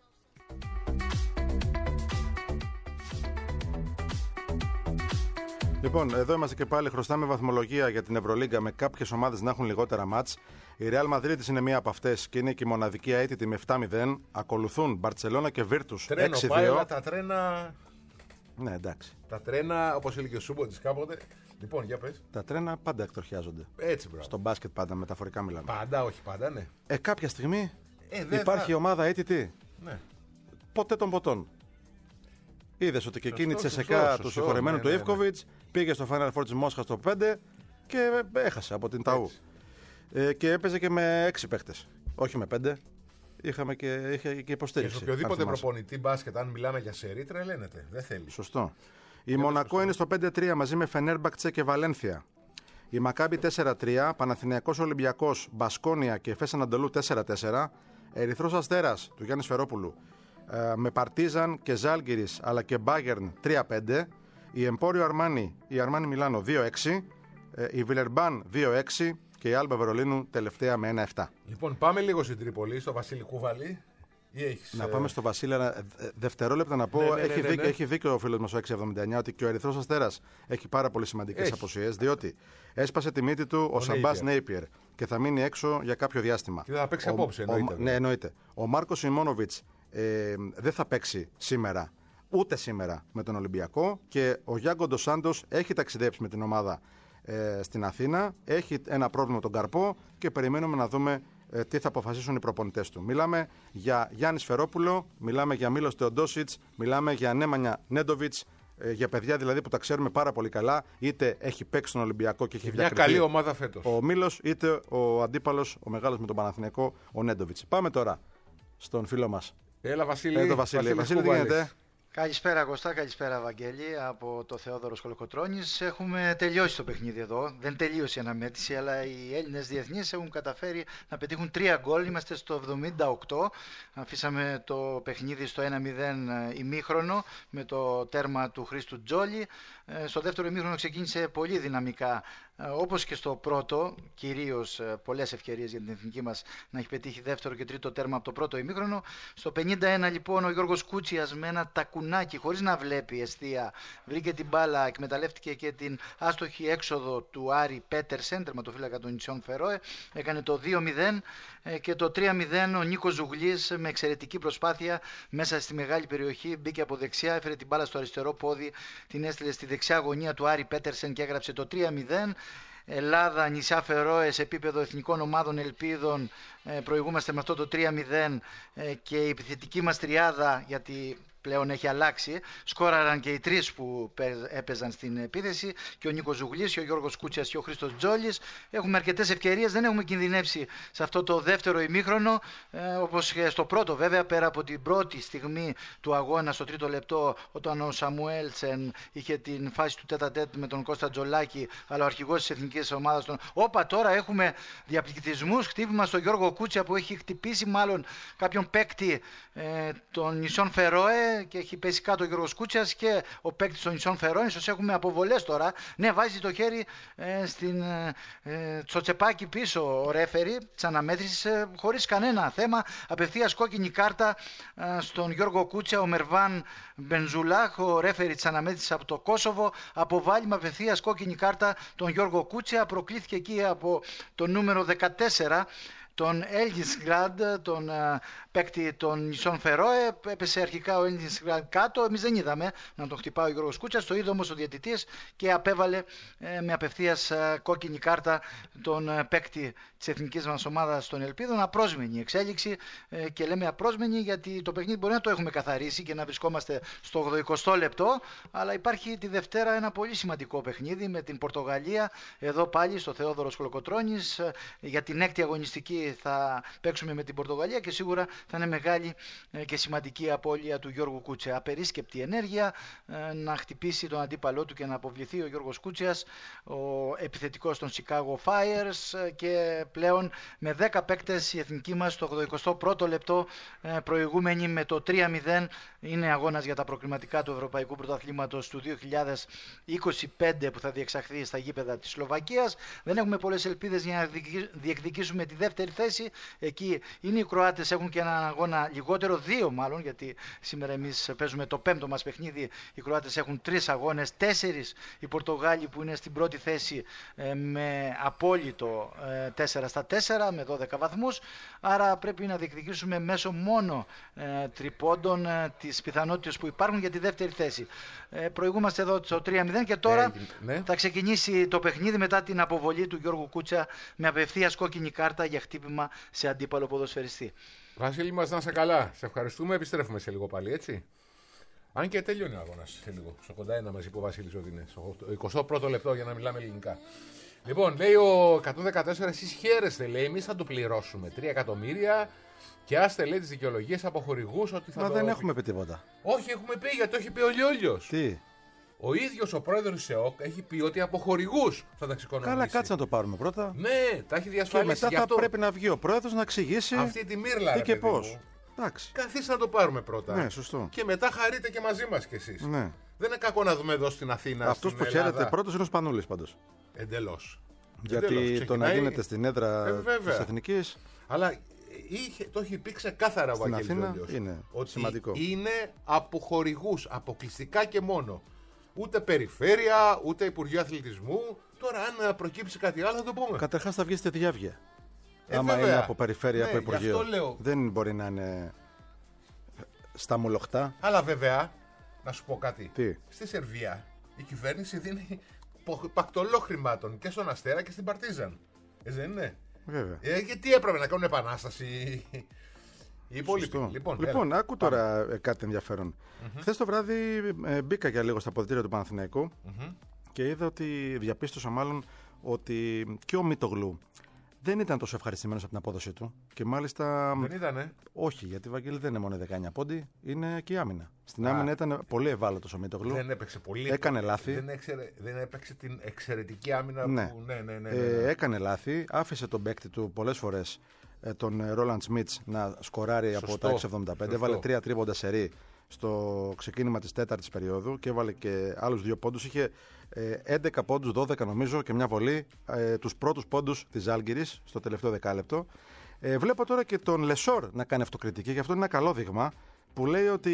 Λοιπόν, εδώ είμαστε και πάλι. Χρωστάμε βαθμολογία για την Ευρωλίγκα με κάποιες ομάδες να έχουν λιγότερα μάτς. Η Real Madrid είναι μία από αυτές και είναι και η μοναδική αίτητη με 7-0. Ακολουθούν Μπαρτσελώνα και Βίρτους 6-2. Τρένο πάει, αλλά τα τρένα. Ναι, εντάξει. Τα τρένα, όπως έλεγε ο Σούμποτης κάποτε. Λοιπόν, για πες. Τα τρένα πάντα εκτροχιάζονται. Έτσι, μπράβο. Στο μπάσκετ πάντα, μεταφορικά μιλάμε. Πάντα, όχι πάντα, ναι. Κάποια στιγμή υπάρχει ομάδα αίτητη. Ναι. Ποτέ των ποτών. Είδες ότι και εκείνη η Τσεσεκά του συγχωρεμένου του Ιβκοβιτς πήγε στο Final Four της Μόσχας το 5 και έχασε από την Ταού. Και έπαιζε και με 6 παίχτες. Όχι με 5. Είχε και υποστήριξη. Και σε οποιοδήποτε προπονητή μπάσκετ, αν μιλάμε για σερί, τρελαίνεται. Δεν θέλει. Σωστό. Η Μονακό είναι στο 5-3 μαζί με Φενέρμπαχτσε και Βαλένθια. Η Μακάμπι 4-3, Παναθηναϊκός Ολυμπιακός, Μπασκόνια και Εφές Ανατολού 4-4. Ερυθρός Αστέρας του Γιάννη Σφερόπουλου με Παρτίζαν και Ζάλγκιρις αλλά και Μπάγερν 3-5. Η Εμπόριο Αρμάνι, η Αρμάνι Μιλάνο 2-6. Η Βιλερμπάν 2-6. Και η Άλμπα Βερολίνου τελευταία με 1-7. Λοιπόν, πάμε λίγο στην Τρίπολη, στο Βασίλη Κούβαλη. Να πάμε στο Βασίλη, δευτερόλεπτα να πω. Έχει δίκιο ο φίλος μας ο 679 ότι και ο Ερυθρός Αστέρας έχει πάρα πολύ σημαντικές αποσιές, διότι έσπασε τη μύτη του ο Σαμπάς Νέιπιερ και θα μείνει έξω για κάποιο διάστημα. Και θα παίξει απόψε, εννοείται. Ναι, εννοείται. Ο Μάρκος Σιμόνοβιτς δεν θα παίξει σήμερα, ούτε σήμερα με τον Ολυμπιακό, και ο Γιάνγκο Ντος Σάντος έχει ταξιδέψει με την ομάδα στην Αθήνα. Έχει ένα πρόβλημα με τον Καρπό και περιμένουμε να δούμε τι θα αποφασίσουν οι προπονητές του. Μιλάμε για Γιάννη Σφερόπουλο, μιλάμε για Μίλος Θεοντόσιτς, μιλάμε για Νέμανια Νέντοβιτς, για παιδιά δηλαδή που τα ξέρουμε πάρα πολύ καλά, είτε έχει παίξει στον Ολυμπιακό και έχει μια καλή ομάδα φέτος ο Μίλος, είτε ο αντίπαλος, ο μεγάλος με τον Παναθηναϊκό, ο Νέντοβιτς. Πάμε τώρα στον φίλο μας. Έλα Βασίλη. Βασίλη, τι γίνεται? Καλησπέρα Κωστά, καλησπέρα Βαγγέλη από το Θεόδωρος Κολοκοτρώνης. Έχουμε τελειώσει το παιχνίδι εδώ. Δεν τελείωσε η αναμέτρηση, αλλά οι Έλληνες διεθνείς έχουν καταφέρει να πετύχουν 3 γκολ. Είμαστε στο 78. Αφήσαμε το παιχνίδι στο 1-0 ημίχρονο με το τέρμα του Χρήστου Τζόλι. Στο δεύτερο ημίχρονο ξεκίνησε πολύ δυναμικά. Όπως και στο πρώτο, κυρίως πολλές ευκαιρίες για την εθνική μας να έχει πετύχει δεύτερο και τρίτο τέρμα από το πρώτο ημίχρονο. Στο 51 λοιπόν ο Γιώργος Κούτσιας με ένα τακουνάκι χωρίς να βλέπει εστία βρήκε την μπάλα, εκμεταλλεύτηκε και την άστοχη έξοδο του Άρη Πέτερσεν, τερματοφύλακα των νησιών Φερόε, έκανε το 2-0 και το 3-0 ο Νίκος Ζουγλής με εξαιρετική προσπάθεια μέσα στη μεγάλη περιοχή μπήκε από δεξιά, έφερε την μπάλα στο αριστερό πόδι, την έστειλε στη δεξιά γωνία του Άρη Πέτερσεν και έγραψε το 3-0. Ελλάδα, νησιά Φερόε σε επίπεδο εθνικών ομάδων ελπίδων προηγούμαστε με αυτό το 3-0 και η επιθετική μας τριάδα, γιατί πλέον έχει αλλάξει, σκόραραν και οι τρεις που έπαιζαν στην επίθεση, και ο Νίκος Ζουγλής και ο Γιώργος Κούτσιας και ο Χρήστος Τζόλης. Έχουμε αρκετές ευκαιρίες, δεν έχουμε κινδυνεύσει σε αυτό το δεύτερο ημίχρονο, όπως και στο πρώτο βέβαια, πέρα από την πρώτη στιγμή του αγώνα στο τρίτο λεπτό, όταν ο Σαμουέλσεν είχε την φάση του τέτα-τέτ με τον Κώστα Τζολάκη, αλλά ο αρχηγός της εθνικής ομάδας των... Όπα, τώρα έχουμε διαπληκτισμούς, χτύπημα στο Γιώργο Κούτσια που έχει χτυπήσει μάλλον κάποιον παίκτη των νησιών Φερόε και έχει πέσει κάτω ο Γιώργος Κούτσιας και ο παίκτης των νησιών Φερόε. Ίσως έχουμε αποβολές τώρα. Ναι, βάζει το χέρι στο τσεπάκι πίσω ο ρέφερι της αναμέτρησης χωρίς κανένα θέμα. Απευθείας κόκκινη κάρτα στον Γιώργο Κούτσια. Ο Μερβάν Μπενζουλάχ, ο ρέφερι της αναμέτρησης από το Κόσοβο, αποβάλλει με απευθείας κόκκινη κάρτα τον Γιώργο Κούτσια. Προκλήθηκε εκεί από το νούμερο 14, τον Έλγινσγκραντ, τον παίκτη των νησιών Φερόε. Έπεσε αρχικά ο Έλγινσγκραντ κάτω, εμείς δεν είδαμε να τον χτυπάει ο Γιώργος Κούτσιας, το είδε όμως ο διαιτητής και απέβαλε με απευθείας κόκκινη κάρτα τον παίκτη της εθνικής μας ομάδας των Ελπίδων. Απρόσμενη εξέλιξη, και λέμε απρόσμενη γιατί το παιχνίδι μπορεί να το έχουμε καθαρίσει και να βρισκόμαστε στο 80 λεπτό, αλλά υπάρχει τη Δευτέρα ένα πολύ σημαντικό παιχνίδι με την Πορτογαλία, εδώ πάλι στο Θεόδωρος Κολοκοτρώνης. Για την έκτη αγωνιστική θα παίξουμε με την Πορτογαλία και σίγουρα θα είναι μεγάλη και σημαντική απώλεια του Γιώργου Κούτσια. Απερίσκεπτη ενέργεια να χτυπήσει τον αντίπαλό του και να αποβληθεί ο Γιώργος Κούτσιας, ο επιθετικός των Chicago Fires, και πλέον με 10 παίκτες η εθνική μας στο 81ο λεπτό προηγούμενη με το 3-0. Είναι αγώνας για τα προκριματικά του Ευρωπαϊκού Πρωταθλήματος του 2025 που θα διεξαχθεί στα γήπεδα της Σλοβακίας. Δεν έχουμε πολλές ελπίδες για να διεκδικήσουμε τη δεύτερη θέση. Εκεί είναι οι Κροάτες, έχουν και έναν αγώνα λιγότερο, 2 μάλλον, γιατί σήμερα εμείς παίζουμε το 5ο μας παιχνίδι. Οι Κροάτες έχουν 3 αγώνες, 4 οι Πορτογάλοι που είναι στην πρώτη θέση με απόλυτο 4 στα 4 με 12 βαθμούς. Άρα πρέπει να διεκδικήσουμε μέσω μόνο τριπώντων τις πιθανότητες που υπάρχουν για τη δεύτερη θέση. Προηγούμαστε εδώ στο 3-0 και τώρα θα ξεκινήσει το παιχνίδι μετά την αποβολή του Γιώργου Κούτσια με απευθείας κόκκινη κάρτα για χτύπημα σε αντίπαλο ποδοσφαιριστή. Βασίλη μας, να είσαι καλά. Σε ευχαριστούμε. Επιστρέφουμε σε λίγο πάλι, έτσι. Αν και τελειώνει ο αγώνας σε λίγο. Στο κοντά ένα μας είπε ο Βασίλης ότι είναι. Στο 21ο λεπτό για να μιλάμε ελληνικά. Λοιπόν, λέει ο 114, εσείς χαίρεστε, λέει, εμείς θα το πληρώσουμε 3 εκατομμύρια και άστε, λέει, τις δικαιολογίες από χορηγούς ότι θα. Μα δεν έχουμε πει τίποτα. Όχι, έχουμε πει, γιατί το έχει πει ο Λιόλιος. Τι? Ο ίδιος ο πρόεδρος της ΕΟΚ έχει πει ότι από χορηγούς θα τα ξεκονομήσει. Καλά, κάτσε να το πάρουμε πρώτα. Ναι, τα έχει διασφαλίσει. Και μετά θα πρέπει να βγει ο πρόεδρος να εξηγήσει αυτή τη μύρλα, τι και πώς. Καθίστε να το πάρουμε πρώτα. Ναι, σωστό. Και μετά χαρείτε και μαζί μας κι εσείς. Ναι. Δεν είναι κακό να δούμε εδώ στην Αθήνα. Αυτός που χαίρεται πρώτος είναι ο Σπανούλης πάντως. Εντελώς. Γιατί το να γίνεται στην έδρα της Εθνικής. Αλλά το έχει πει ξεκάθαρα ο Βαγγέλης Λιόλιος. Είναι ότι σημαντικό. Είναι από χορηγούς, αποκλειστικά και μόνο. Ούτε περιφέρεια, ούτε Υπουργείο Αθλητισμού. Τώρα, αν προκύψει κάτι άλλο, θα το πούμε. Καταρχάς θα βγει στη διάβγεια. Άμα είναι από περιφέρεια, από Υπουργείο. Δεν μπορεί να είναι στα μολοχτά. Αλλά βέβαια, να σου πω κάτι. Τι? Στη Σερβία η κυβέρνηση δίνει πακτολό χρημάτων και στον Αστέρα και στην Παρτίζαν. Έτσι δεν είναι? Βέβαια. Γιατί έπρεπε να κάνουν επανάσταση οι υπόλοιποι. Λοιπόν, άκου τώρα κάτι ενδιαφέρον. Χθες το βράδυ μπήκα για λίγο στα αποδυτήρια του Παναθηναϊκού και είδα ότι διαπίστωσα μάλλον ότι και ο Μίτογλου δεν ήταν τόσο ευχαριστημένος από την απόδοση του. Και μάλιστα. Δεν ήτανε. Όχι, γιατί Βαγγέλη δεν είναι μόνο 19 πόντι, είναι και η άμυνα. Στην άμυνα ήταν πολύ ευάλωτος ο Μίτογλου. Δεν έπαιξε πολύ. Έκανε λάθη. Δεν έπαιξε την εξαιρετική άμυνα που. Ναι. Έκανε λάθη. Άφησε τον παίκτη του πολλές φορές, τον Ρόλαντ Σμιτς, να σκοράρει από τα 6,75. Έβαλε 3 τρίποντα σερί στο ξεκίνημα της 4ης περίοδου και έβαλε και άλλους 2 πόντους. Είχε 11 πόντους, 12 νομίζω και μια βολή, τους πρώτους πόντους της Ζάλγκιρης στο τελευταίο δεκάλεπτο. Βλέπω τώρα και τον Λεσόρ να κάνει αυτοκριτική και αυτό είναι ένα καλό δείγμα που λέει ότι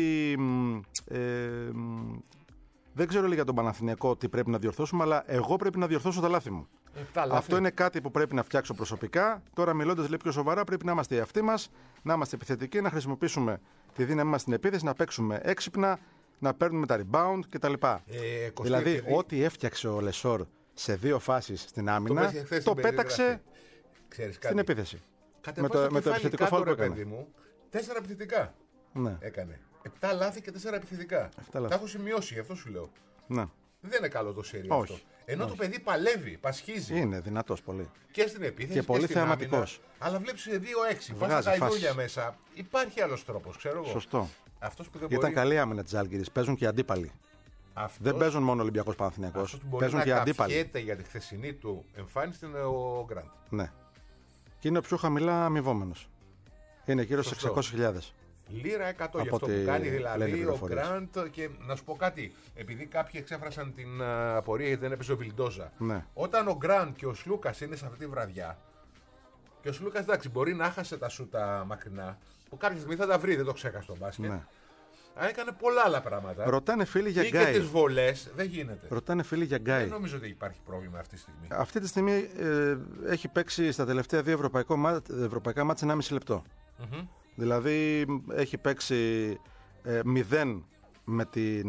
δεν ξέρω για τον Παναθηναϊκό τι πρέπει να διορθώσουμε, αλλά εγώ πρέπει να διορθώσω τα λάθη μου. Αυτό είναι κάτι που πρέπει να φτιάξω προσωπικά. Τώρα μιλώντας λίγο πιο σοβαρά, πρέπει να είμαστε οι εαυτοί μας, να είμαστε επιθετικοί, να χρησιμοποιήσουμε τη δύναμη μας στην επίθεση, να παίξουμε έξυπνα, να παίρνουμε τα rebound κτλ. Δηλαδή, ό,τι έφτιαξε ο Λεσόρ σε 2 φάσεις στην άμυνα, το πέταξε στην επίθεση. Με το επιθετικό φάουλ που έκανε. 4 επιθετικά έκανε. 7 λάθη και 4 επιθετικά. Τα έχω σημειώσει, γι' αυτό σου λέω. Ναι. Δεν είναι καλό το σερί αυτό. Ενώ το παιδί παλεύει, πασχίζει. Είναι δυνατός πολύ. Και στην επίθεση και πολύ θεαματικός. Αλλά βλέπεις 2-6, βάζει τα ιδούλια μέσα. Υπάρχει άλλος τρόπος, ξέρω εγώ. Σωστό. Αυτός που δεν ήταν μπορεί... καλή άμυνα της Ζάλγκιρης. Παίζουν και οι αντίπαλοι. Δεν παίζουν μόνο Ολυμπιακός Παναθηναϊκός. Παίζουν και οι αντίπαλοι. Καφιέται για τη χθεσινή του εμφάνιση είναι ο Γκραντ. Ναι. Και είναι ο πιο χαμηλά αμοιβόμενος. Είναι γύρω στους 600.000. Λίρα 100 για αυτό που κάνει δηλαδή ο Γκραντ. Και να σου πω κάτι, επειδή κάποιοι εξέφρασαν την απορία γιατί δεν έπαιζε ο Βιλντόζα. Ναι. Όταν ο Γκραντ και ο Σλούκας είναι σε αυτή τη βραδιά, και ο Σλούκας εντάξει μπορεί να χάσε τα σούτα μακρινά, που κάποια στιγμή θα τα βρει, δεν το ξέχασε το μπάσκετ. Ναι. Αλλά έκανε πολλά άλλα πράγματα. Ρωτάνε φίλοι για Γκάι. Και τις βολές δεν γίνεται. Ρωτάνε φίλοι για Γκάι. Δεν νομίζω ότι υπάρχει πρόβλημα αυτή τη στιγμή. Αυτή τη στιγμή έχει παίξει στα τελευταία 2 ευρωπαϊκά μάτς 1,5 λεπτό. Δηλαδή έχει παίξει 0 με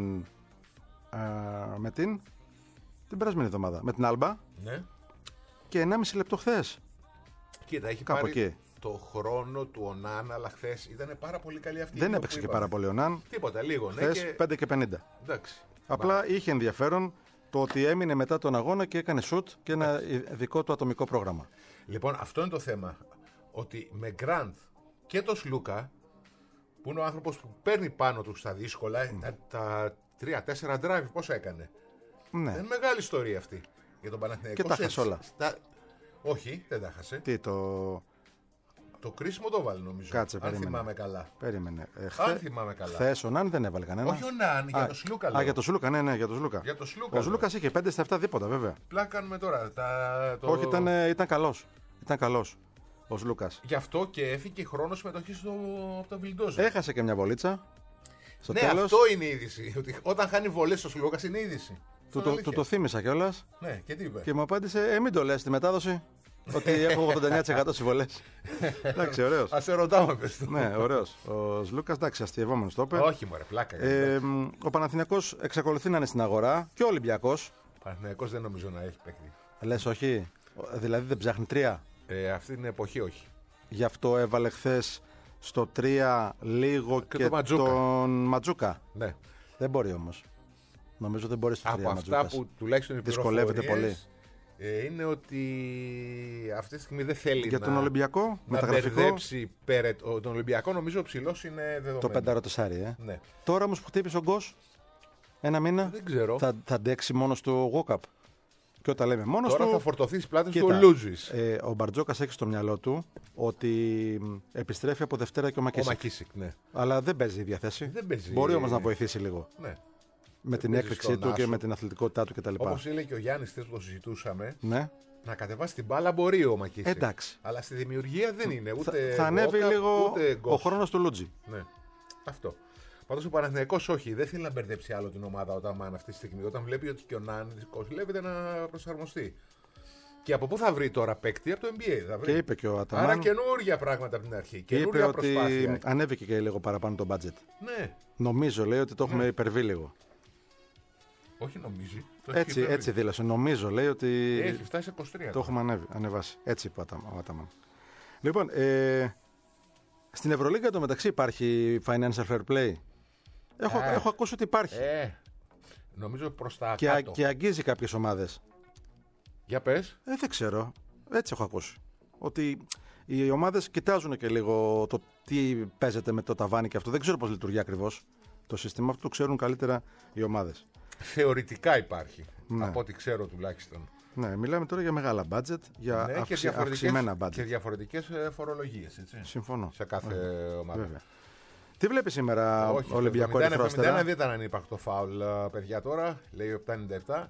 την περασμένη εβδομάδα. Με την Άλμπα. Ναι. Και 1,5 λεπτό χθες. Κοίτα, έχει κάπου πάρει εκεί το χρόνο του ο Ναν, αλλά χθες ήταν πάρα πολύ καλή αυτή. Δεν έπαιξε και πάρα πολύ ο Ναν. Τίποτα, λίγο. Χθες και... 5 και 50. Εντάξει. Απλά είχε ενδιαφέρον το ότι έμεινε μετά τον αγώνα και έκανε σουτ και ένα δικό του ατομικό πρόγραμμα. Λοιπόν, αυτό είναι το θέμα. Ότι με Γκραντ και το Σλούκα, που είναι ο άνθρωπος που παίρνει πάνω του στα δύσκολα, τα 3-4 drive πόσα έκανε. Ναι. Είναι μεγάλη ιστορία αυτή για τον Παναθηναϊκό. Και τα χασε όλα. Όχι, δεν τα χασε. Τι το κρίσιμο το βάλει νομίζω. Κάτσε, αν περίμενε. θυμάμαι καλά. Περίμενε. Αν θυμάμαι καλά. Χθες ο Ναν δεν έβαλε κανένα. Όχι ο Ναν, για το Σλούκα. Για το Σλούκα, ναι, για το Σλούκα. Ο Σλούκας είχε 5 στα 7 δίποτα, βέβαια. Πλάκα κάνουμε τώρα. Όχι, ήταν καλός. Ήταν καλός ο Σλούκας. Γι' αυτό και έφυγε χρόνο συμμετοχή από τον Βιλντόζα. Έχασε και μια βολίτσα. Στο ναι, τέλος... αυτό είναι η είδηση. Ότι όταν χάνει βολές ο Σλούκας είναι είδηση. Του το θύμισα κιόλας. Ναι, και τι είπε. Και μου απάντησε, μην το λες στη μετάδοση. Ότι έχω 89% συμβολές. Εντάξει, ωραίος. Ας σε ρωτάμε, πες του. Ναι, ωραίος. Ο Σλούκας, εντάξει, αστειευόμενος το είπε. Όχι, μωρέ, πλάκα. Ο Παναθηναϊκός εξακολουθεί να είναι στην αγορά και ο Ολυμπιακός. Ο Παναθηναϊκός δεν νομίζω να έχει παίκτη. Λες όχι. Δηλαδή δεν ψάχνει 3. Αυτή την εποχή όχι. Γι' αυτό έβαλε χθες στο 3 λίγο και τον Ματζούκα. Ναι. Δεν μπορεί όμως. Νομίζω δεν μπορεί στο 3 από αυτά που τουλάχιστον δυσκολεύεται πολύ. Είναι ότι αυτή τη στιγμή δεν θέλει για τον Ολυμπιακό να μπερδέψει τον Ολυμπιακό. Νομίζω ο ψηλός είναι δεδομένο. Το πενταρωτεσάρι, Ναι. Τώρα όμως που χτύπησε ο Γκος ένα μήνα, δεν ξέρω. Θα αντέξει μόνος του walk-up. Και όταν λέμε μόνος τώρα του, θα φορτωθεί στις πλάτες του ο Λούτζης. Ο Μπαρτζόκας έχει στο μυαλό του ότι επιστρέφει από Δευτέρα και ο Μακίσικ. Ναι. Αλλά δεν παίζει η διαθέση. Μπορεί όμως να βοηθήσει λίγο. Ναι. Με την έκρηξή του και με την αθλητικότητά του κτλ. Όπως έλεγε και ο Γιάννης, που το συζητούσαμε, ναι. Να κατεβάσει την μπάλα μπορεί ο Μακίσικ. Εντάξει. Αλλά στη δημιουργία δεν είναι. Ούτε θα ανέβει λίγο ο χρόνος του Λούτζι. Ναι. Αυτό. Πάντως ο Παναθηναϊκός όχι, δεν θέλει να μπερδέψει άλλο την ομάδα όταν μάνε αυτή τη στιγμή. Όταν βλέπει ότι και ο Ναν δυσκολεύεται να προσαρμοστεί. Και από πού θα βρει τώρα παίκτη, από το NBA θα βρει. Και είπε και ο Αταμάν. Άρα καινούργια πράγματα από την αρχή. Είπε ότι ανέβηκε και λίγο παραπάνω το budget. Ναι. Νομίζω λέει ότι το έχουμε υπερβεί λίγο. Όχι νομίζει. Έτσι δήλωσε. Νομίζω, λέει ότι. Έχει φτάσει σε 23. Το έχουμε ανεβάσει. Έτσι είπε ο Αταμάν. Λοιπόν, στην Ευρωλίγκα το μεταξύ υπάρχει financial fair play. Έχω ακούσει ότι υπάρχει. Νομίζω προς τα κάτω. Και αγγίζει κάποιες ομάδες. Για πες. Δεν ξέρω. Έτσι έχω ακούσει. Ότι οι ομάδες κοιτάζουν και λίγο το τι παίζεται με το ταβάνι και αυτό. Δεν ξέρω πώς λειτουργεί ακριβώς το σύστημα. Αυτό το ξέρουν καλύτερα οι ομάδες. Θεωρητικά υπάρχει. Από ό,τι ξέρω τουλάχιστον. Ναι, μιλάμε τώρα για μεγάλα budget, για αυξημένα budget. Και διαφορετικές φορολογίες. Έτσι. Συμφωνώ. Σε κάθε ομάδα. Βέβαια. Τι βλέπει σήμερα ο Ολυμπιακό Ερυθρό Αστέρα? Δεν ήταν ανύπαρκτο φάουλ, παιδιά, τώρα. Λέει ο 797.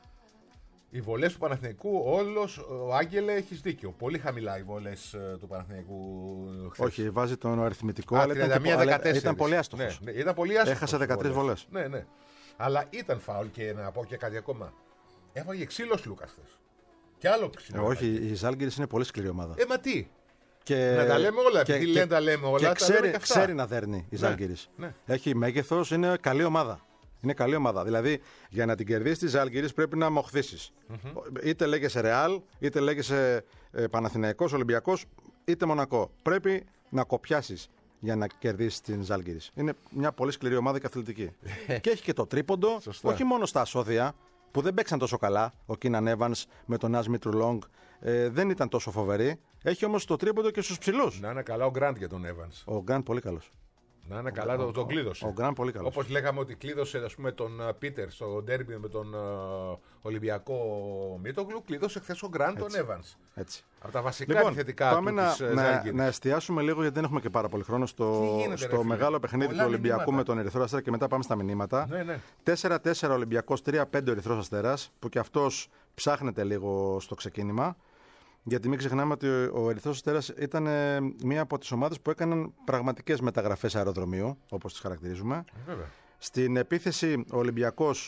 Οι βολές του Παναθηναϊκού, ο Άγγελε, έχεις δίκιο. Πολύ χαμηλά οι βολές του Παναθηναϊκού χθες. Όχι, βάζει τον αριθμητικό, αλλά ήταν πολύ άστοχος. Ναι, ήταν πολύ άστοχος. Έχασε 13 βολές. Ναι. Αλλά ήταν φάουλ και να πω και κάτι ακόμα. Έφαγε ξύλος Λούκας χθες. Και άλλο ξύλο. Όχι, η Ζάλγκιρις είναι πολύ σκληρή ομάδα. Μα τι. Και... Να τα λέμε όλα, επειδή λένε τα λέμε όλα. Και ξέρει να δέρνει η Ζάλγκιρις. Ναι. Έχει μέγεθος, είναι καλή ομάδα. Είναι καλή ομάδα. Δηλαδή, για να την κερδίσει τη Ζάλγκιρις πρέπει να μοχθήσεις. Είτε λέγεσαι Ρεάλ, είτε λέγεσαι Παναθηναϊκός, Ολυμπιακός, είτε Μονακό. Πρέπει να κοπιάσεις για να κερδίσεις την Ζάλγκιρις. Είναι μια πολύ σκληρή ομάδα και αθλητική. Και έχει και το τρίποντο, όχι μόνο στα ασώδια, που δεν παίξαν τόσο καλά. Ο Κίναν Έβανς με τον Άσμι Τρουλόγκ δεν ήταν τόσο φοβεροί. Έχει όμως το τρίποντο και στους ψηλούς. Να είναι καλά ο Γκραντ για τον Έβανς. Ο Γκραντ πολύ καλός. Να είναι καλά, τον κλείδωσε. Ο Γκραντ πολύ καλός. Όπως λέγαμε ότι κλείδωσε, ας πούμε, τον Πίτερ στο ντέρμπι με τον Ολυμπιακό Μίτογλου, κλείδωσε χθες ο Γκραντ τον Έβανς. Έτσι. Από τα βασικά επιθετικά πάμε να εστιάσουμε λίγο, γιατί δεν έχουμε και πάρα πολύ χρόνο, στο μεγάλο παιχνίδι του Ολυμπιακού με τον Ερυθρό Αστέρα και μετά πάμε στα μηνύματα. 4-4 Ολυμπιακός, 3-5 Ερυθρός Αστέρας, που και αυτός ψάχνεται λίγο στο ξεκίνημα. Γιατί μην ξεχνάμε ότι ο Ερυθρός Αστέρας ήταν μία από τις ομάδες που έκαναν πραγματικές μεταγραφές αεροδρομίου, όπως τις χαρακτηρίζουμε. Βέβαια. Στην επίθεση ο Ολυμπιακός,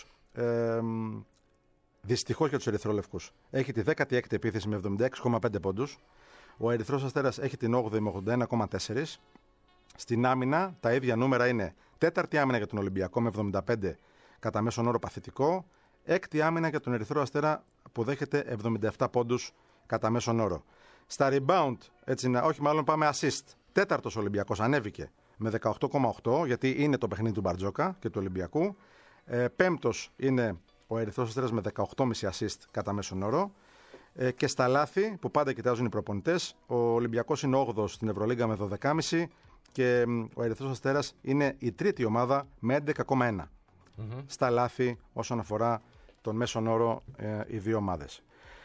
δυστυχώς για τους ερυθρόλευκους, έχει τη 16η επίθεση με 76,5 πόντους. Ο Ερυθρός Αστέρας έχει την 8η με 81,4. Στην άμυνα τα ίδια νούμερα είναι 4η άμυνα για τον Ολυμπιακό με 75 κατά μέσον όρο παθητικό. 6η άμυνα για τον Ερυθρό Αστέρα που δέχεται 77 πόντους κατά μέσον όρο. Στα rebound, όχι μάλλον πάμε assist. 4ος Ολυμπιακός ανέβηκε με 18,8, γιατί είναι το παιχνίδι του Μπαρτζόκα και του Ολυμπιακού. 5ος είναι ο Ερυθρός Αστέρας με 18,5 assist κατά μέσον όρο. Και στα λάθη που πάντα κοιτάζουν οι προπονητές, ο Ολυμπιακός είναι 8ος στην Ευρωλίγκα με 12,5 και ο Ερυθρός Αστέρας είναι η τρίτη ομάδα με 11,1. Στα λάθη όσον αφορά τον μέσον όρο οι δύο ομάδες.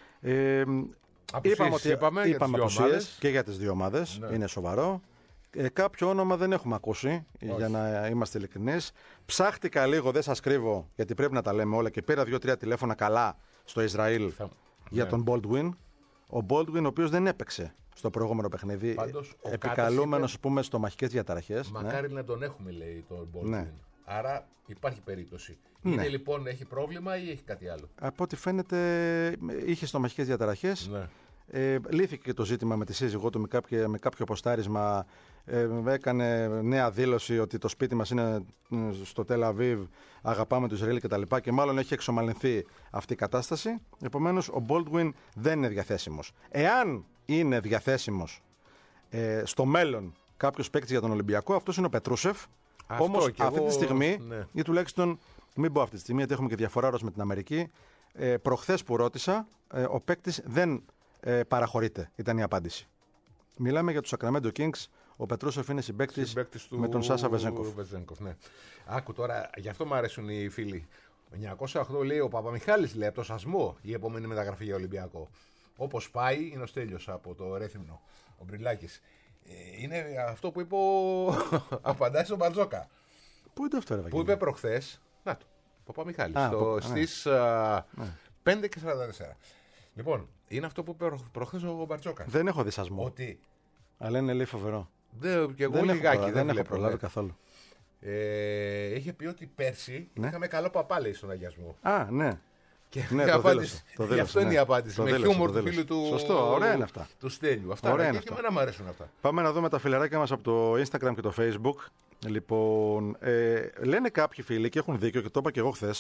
Είπαμε απουσίες και για τις δύο ομάδες. Ναι. Είναι σοβαρό. Κάποιο όνομα δεν έχουμε ακούσει, για να είμαστε ειλικρινείς. Ψάχτηκα λίγο, δεν σας κρύβω, γιατί πρέπει να τα λέμε όλα, και πήρα 2-3 τηλέφωνα καλά στο Ισραήλ για τον Baldwin. Ο Baldwin, ο οποίος δεν έπαιξε στο προηγούμενο παιχνίδι, επικαλούμενος, πούμε, στομαχικές διαταραχές. Μακάρι να τον έχουμε, λέει, τον Baldwin. Ναι. Άρα υπάρχει περίπτωση. Είναι λοιπόν, έχει πρόβλημα ή έχει κάτι άλλο? Από ό,τι φαίνεται είχε στομαχικές διαταραχές. Ναι. Λύθηκε και το ζήτημα με τη σύζυγό του με κάποιο ποστάρισμα. Έκανε νέα δήλωση ότι το σπίτι μας είναι στο Τελ Αβίβ, αγαπάμε το Ισραήλ κτλ. Και μάλλον έχει εξομαλυνθεί αυτή η κατάσταση. Επομένως ο Baldwin δεν είναι διαθέσιμος. Εάν είναι διαθέσιμος στο μέλλον κάποιος παίκτης για τον Ολυμπιακό, αυτός είναι ο Πετρούσεφ. Όμως αυτή τη στιγμή, ή τουλάχιστον μην πω αυτή τη στιγμή, γιατί έχουμε και διαφορά ώρας με την Αμερική, προχθές που ρώτησα, ο παίκτης δεν παραχωρείται, ήταν η απάντηση. Μιλάμε για τους Sacramento Kings. Ο Πετρούσεφ είναι συμπαίκτης με τον Σάσα Βεζένκοφ. Ναι. Άκου τώρα, γι' αυτό μου αρέσουν οι φίλοι. Ο 908 λέει: ο Παπαμιχάλης, λέει, από το Σασμό η επόμενη μεταγραφή για Ολυμπιακό. Όπως πάει, είναι ο Στέλιος από το Ρέθυμνο, ο Μπριλάκης. Είναι αυτό που είπε απαντάει στον Μπαρτζόκα. Πού είναι αυτό, ρε που είπε προχθές. Να το. Παπαμιχάλης. Στις 5:44. Λοιπόν, είναι αυτό που είπε προχθές ο Μπαρτζόκα. Δεν έχω δει Σασμό. Ότι... Αλλά είναι, λέει, φοβερό. Και εγώ λιγάκι δεν έχω προλάβει καθόλου. Είχε πει ότι πέρσι είχαμε καλό παπά, λέει, στον αγιασμό. Α, ναι. Και γι' αυτό είναι η απάντηση. Με χιούμορ του φίλου του. Σωστό, ωραία είναι αυτά. Του Στέλιου. Αυτά ωραία είναι. Και εμένα μου αρέσουν αυτά. Πάμε να δούμε τα φιλαράκια μας από το Instagram και το Facebook. Λοιπόν, λένε κάποιοι φίλοι και έχουν δίκιο, και το είπα και εγώ χθες,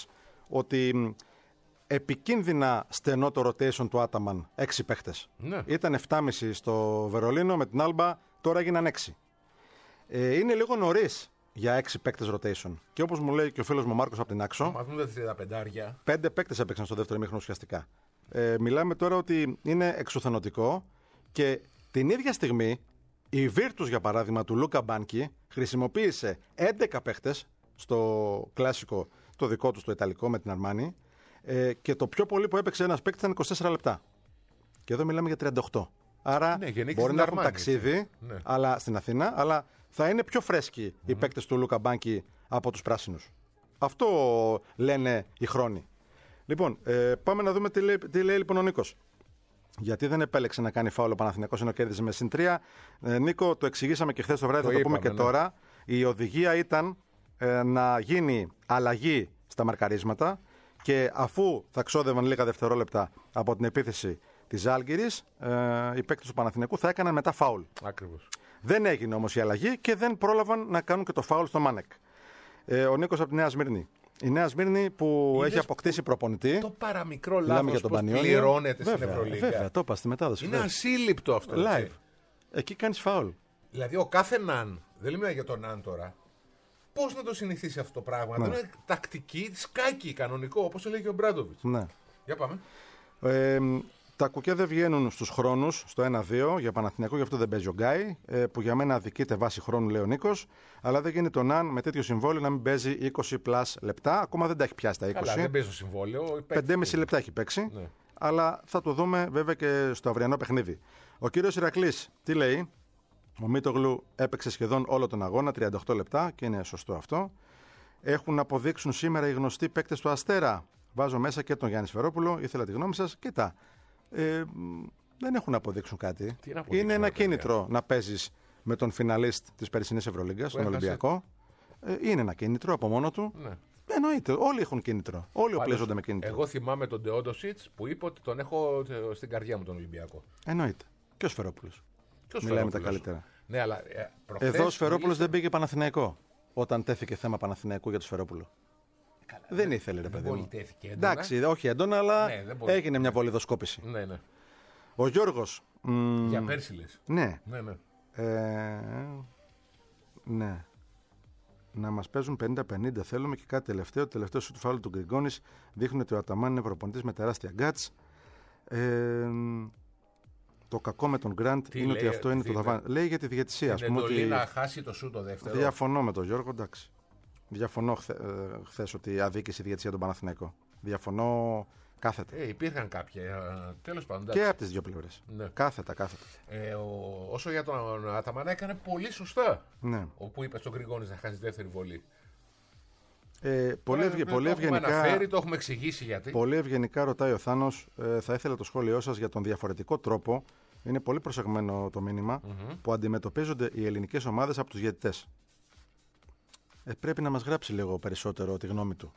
ότι επικίνδυνα στενό το rotation του Άταμαν, 6 παίχτες. Ναι. Ήταν 7,5 στο Βερολίνο με την Άλμπα, τώρα έγιναν 6. Είναι λίγο νωρίς για 6 παίκτες rotation. Και όπως μου λέει και ο φίλος μου Μάρκος από την Άξο, Μα δούμε τα 35. 5 παίκτες έπαιξαν στο δεύτερο ημίχρονο ουσιαστικά. Μιλάμε τώρα ότι είναι εξουθενωτικό και την ίδια στιγμή η Virtus, για παράδειγμα, του Λούκα Μπάνκι χρησιμοποίησε 11 παίκτες στο κλασικό, το δικό του, στο Ιταλικό με την Αρμάνι, και το πιο πολύ που έπαιξε ένας παίκτης ήταν 24 λεπτά. Και εδώ μιλάμε για 38. Άρα μπορεί να έχουν ταξίδι αλλά, στην Αθήνα, αλλά θα είναι πιο φρέσκοι οι παίκτες του Λούκα Μπάνκι από τους πράσινους. Αυτό λένε οι χρόνοι. Λοιπόν, πάμε να δούμε τι λέει λοιπόν ο Νίκος. Γιατί δεν επέλεξε να κάνει φάουλ ο Παναθηναϊκός ενώ κέρδιζε με συν 3. Νίκο, το εξηγήσαμε και χθες το βράδυ, θα το πούμε και τώρα. Η οδηγία ήταν να γίνει αλλαγή στα μαρκαρίσματα και αφού θα ξόδευαν λίγα δευτερόλεπτα από την επίθεση της Ζάλγκιρης, οι παίκτες του Παναθηναϊκού θα έκαναν μετά φάουλ. Ακριβώς. Δεν έγινε όμως η αλλαγή και δεν πρόλαβαν να κάνουν και το φάουλ στο Μάνεκ. Ο Νίκος από τη Νέα Σμύρνη. Η Νέα Σμύρνη που έχει αποκτήσει προπονητή. Το παραμικρό λάθος που πληρώνεται στην Ευρωλίγα. Βέβαια, το είπα στη μετάδοση. Είναι ασύλληπτο αυτό. Live. Εκεί κάνεις φάουλ. Δηλαδή ο κάθε Ναν, δεν λέμε για τον Ναν τώρα, πώς να το συνηθίσει αυτό το πράγμα. Ναι. Είναι τακτική, σκάκι κανονικό, όπως έλεγε ο Μπράντοβιτς. Ναι. Για πάμε. Τα κουκιά δεν βγαίνουν στους χρόνους, στο 1-2 για Παναθηναϊκό, γι' αυτό δεν παίζει ο Γκάι, που για μένα αδικείται βάση χρόνου, λέει ο Νίκος. Αλλά δεν γίνεται ο Ναν με τέτοιο συμβόλαιο να μην παίζει 20+ λεπτά. Ακόμα δεν τα έχει πιάσει τα 20. Καλά, δεν παίζει το συμβόλαιο. 5,5 λεπτά έχει παίξει. Ναι. Αλλά θα το δούμε βέβαια και στο αυριανό παιχνίδι. Ο κύριος Ηρακλής τι λέει? Ο Μίτογλου έπαιξε σχεδόν όλο τον αγώνα, 38 λεπτά, και είναι σωστό αυτό. Έχουν να αποδείξουν σήμερα οι γνωστοί παίκτες του Αστέρα. Βάζω μέσα και τον Γιάννη Σφερόπουλο, ήθελα τη γνώμη σας. Κοίτα. Δεν έχουν να αποδείξουν κάτι. Είναι ένα κίνητρο να παίζεις με τον φιναλίστ της περσινής Ευρωλίγκας, τον Ολυμπιακό. Είναι ένα κίνητρο από μόνο του. Ναι. Εννοείται. Όλοι έχουν κίνητρο. Όλοι οπλίζονται με κίνητρο. Εγώ θυμάμαι τον Ντεόντοσιτς που είπε ότι τον έχω στην καρδιά μου τον Ολυμπιακό. Εννοείται. Και ο Σφερόπουλος. Μιλάμε τα καλύτερα. Ναι, αλλά, εδώ ο Σφερόπουλος δεν πήγε Παναθηναϊκό όταν τέθηκε θέμα Παναθηναϊκού για τον Σφερόπουλο. Καλά, δεν ήθελε, ρε παιδί μου. Εντάξει, όχι έντονα, αλλά έγινε μια βολιδοσκόπηση. Ναι, ναι. Ο Γιώργος. Για πέρσι λες. Ναι. Ναι, ναι. Ναι. Να μας παίζουν 50-50. Θέλουμε και κάτι τελευταίο. Το τελευταίο σου του φάουλου του Γκριγκόνης δείχνει ότι ο Αταμάν είναι προπονητής με τεράστια γκάτς. Το κακό με τον Γκραντ είναι ότι αυτό είναι το ταβάνι. Λέει για τη διαιτησία. Είναι εντολή να χάσει το σου το δεύτερο. Διαφωνώ με τον Γιώργο, εντάξει. Διαφωνώ χθες ότι αδίκησε η διαιτησία τον Παναθηναϊκό. Διαφωνώ κάθετα. Υπήρχαν κάποια. Τέλος πάντων. Και από τις δύο πλευρές. Ναι. Κάθετα. Όσο για τον Αταμάν έκανε πολύ σωστά. Ναι. Όπου είπε στον Γκριγκόνης να χάσει δεύτερη βολή. Πολύ ευγενικά. Αναφέρει, το έχουμε εξηγήσει γιατί. Πολύ ευγενικά ρωτάει ο Θάνος, θα ήθελα το σχόλιο σας για τον διαφορετικό τρόπο. Είναι πολύ προσεγμένο το μήνυμα που αντιμετωπίζονται οι ελληνικές ομάδες από τους διαιτητές. Πρέπει να μας γράψει λίγο περισσότερο τη γνώμη του.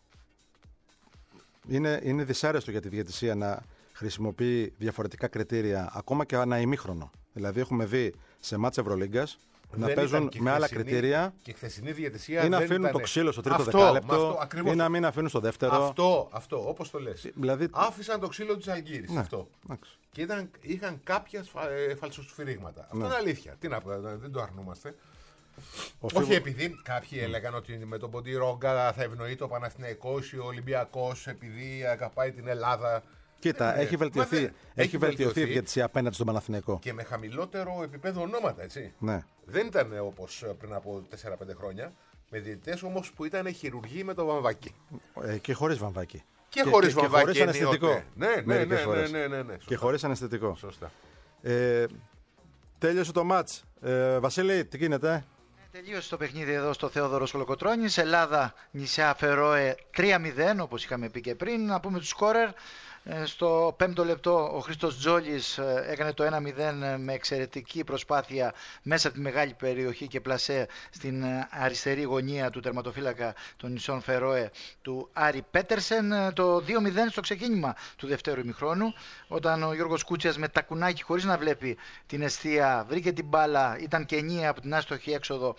Είναι δυσάρεστο για τη διαιτησία να χρησιμοποιεί διαφορετικά κριτήρια ακόμα και ανά ημίχρονο. Δηλαδή έχουμε δει σε μάτς Ευρωλίγκας να παίζουν με άλλα κριτήρια και χθεσινή διαιτησία ή να αφήνουν το ξύλο στο τρίτο δεκάλεπτο ή να μην αφήνουν στο δεύτερο. Αυτό όπως το λες. Δηλαδή... Άφησαν το ξύλο της Αλγύρης. Ναι, αυτό. Και είχαν κάποια φαλσοσφυρίγματα. Αυτό είναι αλήθεια. Τι να πω, δεν το αρνούμαστε. Όχι επειδή κάποιοι έλεγαν ότι με τον Ποντιρόγκα θα ευνοεί το Παναθηναϊκός ή ο Ολυμπιακός επειδή αγαπάει την Ελλάδα. Κοίτα, έχει βελτιωθεί η διαιτησία απέναντι στον Παναθηναϊκό. Και με χαμηλότερο επίπεδο ονόματα, έτσι. Ναι. Δεν ήταν όπως πριν από 4-5 χρόνια. Με διαιτητές όμως που ήταν χειρουργοί με το Βαμβάκι. Και χωρίς Βαμβάκι. Και χωρίς Βαμβάκι. Και χωρίς αναισθητικό. Ναι. Και χωρίς αναισθητικό. Σωστά. Τέλειωσε το μάτς. Βασίλη, τι γίνεται? Τελείωσε το παιχνίδι εδώ στο Θεόδωρος Κολοκοτρώνης. Ελλάδα, νησιά Φερόε 3-0, όπως είχαμε πει και πριν. Να πούμε τους σκόρερ. Στο 5ο λεπτό ο Χρήστος Τζόλης έκανε το 1-0 με εξαιρετική προσπάθεια μέσα από τη μεγάλη περιοχή και πλασέ στην αριστερή γωνία του τερματοφύλακα των νησών Φερόε του Άρη Πέτερσεν. Το 2-0 στο ξεκίνημα του δευτέρου ημιχρόνου, όταν ο Γιώργος Κούτσιας με τακουνάκι χωρίς να βλέπει την εστία βρήκε την μπάλα, ήταν κενή από την άστοχη έξοδο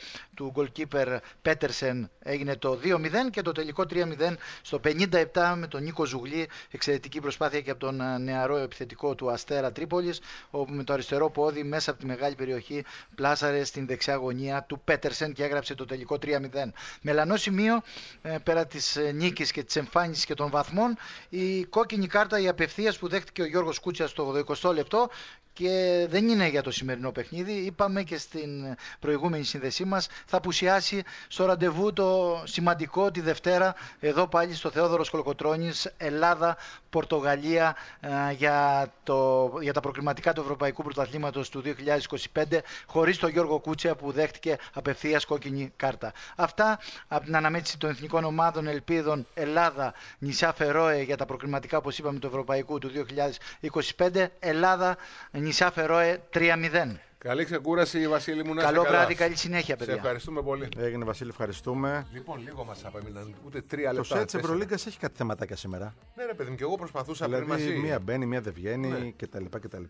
του goalkeeper Πέτερσεν έγινε το 2-0 και το τελικό 3-0 στο 57 με τον Νίκο Ζουγλή. Εξαιρετική προσπάθεια και από τον νεαρό επιθετικό του Αστέρα Τρίπολης, όπου με το αριστερό πόδι μέσα από τη μεγάλη περιοχή πλάσαρε στην δεξιά γωνία του Πέτερσεν και έγραψε το τελικό 3-0. Μελανό σημείο, πέρα της νίκης και της εμφάνισης και των βαθμών, η κόκκινη κάρτα η απευθείας που δέχτηκε ο Γιώργος Κούτσιας στο 20 λεπτό. Και δεν είναι για το σημερινό παιχνίδι. Είπαμε και στην προηγούμενη σύνδεσή μας, θα απουσιάσει στο ραντεβού το σημαντικό τη Δευτέρα, εδώ πάλι στο Θεόδωρος Κολοκοτρώνης, Ελλάδα-Πορτογαλία, για τα προκριματικά του Ευρωπαϊκού Πρωταθλήματος του 2025, χωρίς τον Γιώργο Κούτσια που δέχτηκε απευθείας κόκκινη κάρτα. Αυτά από την αναμέτρηση των εθνικών ομάδων ελπίδων Ελλάδα νησιά Φερόε για τα προκριματικά, όπως είπαμε, του Ευρωπαϊκού του 2025. Ελλάδα νησιά Φερόε 3-0. Καλή ξεκούραση, Βασίλη μου, να Καλό είσαι καλά. βράδυ, καλή συνέχεια, παιδιά. Σε ευχαριστούμε πολύ. Έγινε, Βασίλη, ευχαριστούμε. Λοιπόν, λίγο μας απέμειναν, ούτε 3 λεπτά. Το σετ της Ευρωλίγκας έχει κάτι θεματάκια σήμερα. Ναι, ρε παιδί μου, και εγώ προσπαθούσα δηλαδή, πριν μαζί. Μία μπαίνει, μία δεν βγαίνει, ναι, κτλ.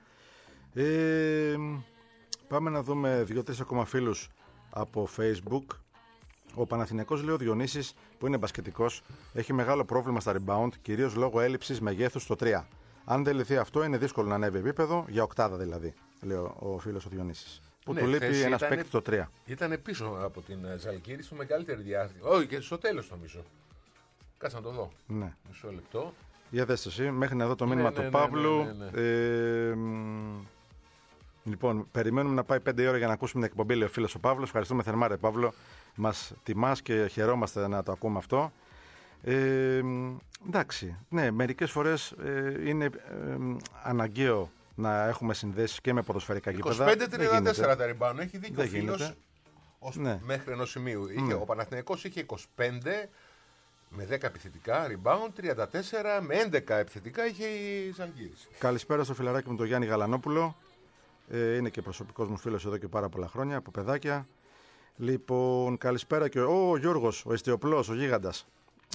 Πάμε να δούμε 2-3 ακόμα φίλους από Facebook. Ο Παναθηναϊκός, λέει ο Διονύσης, που είναι μπασκετικός, έχει μεγάλο πρόβλημα στα rebound, κυρίως λόγω έλλειψης μεγέθους στο 3. Αν δεν λυθεί αυτό, είναι δύσκολο να ανέβει επίπεδο, για οκτάδα δηλαδή, λέει ο φίλος ο Διονύσης. Που του λείπει ένας παίκτης στο 3. Ήταν πίσω από την Ζαλγκύρη στο μεγαλύτερη διάστημα. Όχι, και στο τέλος νομίζω. Κάτσε να το δω. Ναι. Μισό λεπτό. Για δες εσύ, μέχρι να δω το μήνυμα του Παύλου. Λοιπόν, περιμένουμε να πάει 5 ώρα για να ακούσουμε την εκπομπή, λέει ο φίλος ο Παύλος. Ευχαριστούμε θερμά, ρε Παύλο. Μας τιμάς και χαιρόμαστε να το ακούμε αυτό. Εντάξει, ναι, μερικές φορές είναι αναγκαίο να έχουμε συνδέσεις και με ποδοσφαιρικά γήπεδα. 25-34 τα rebound. Έχει δίκιο ο φίλος. Μέχρι ενός σημείου. Ο Παναθηναϊκός είχε 25 με 10 επιθετικά rebound, 34 με 11 επιθετικά είχε η Ζαλγκύρης. Καλησπέρα στο φιλαράκι μου τον Γιάννη Γαλανόπουλο. Είναι και προσωπικός μου φίλος εδώ και πάρα πολλά χρόνια, από παιδάκια. Λοιπόν, καλησπέρα και ο Γιώργος, ο Εστιοπλός, ο Γίγαντας.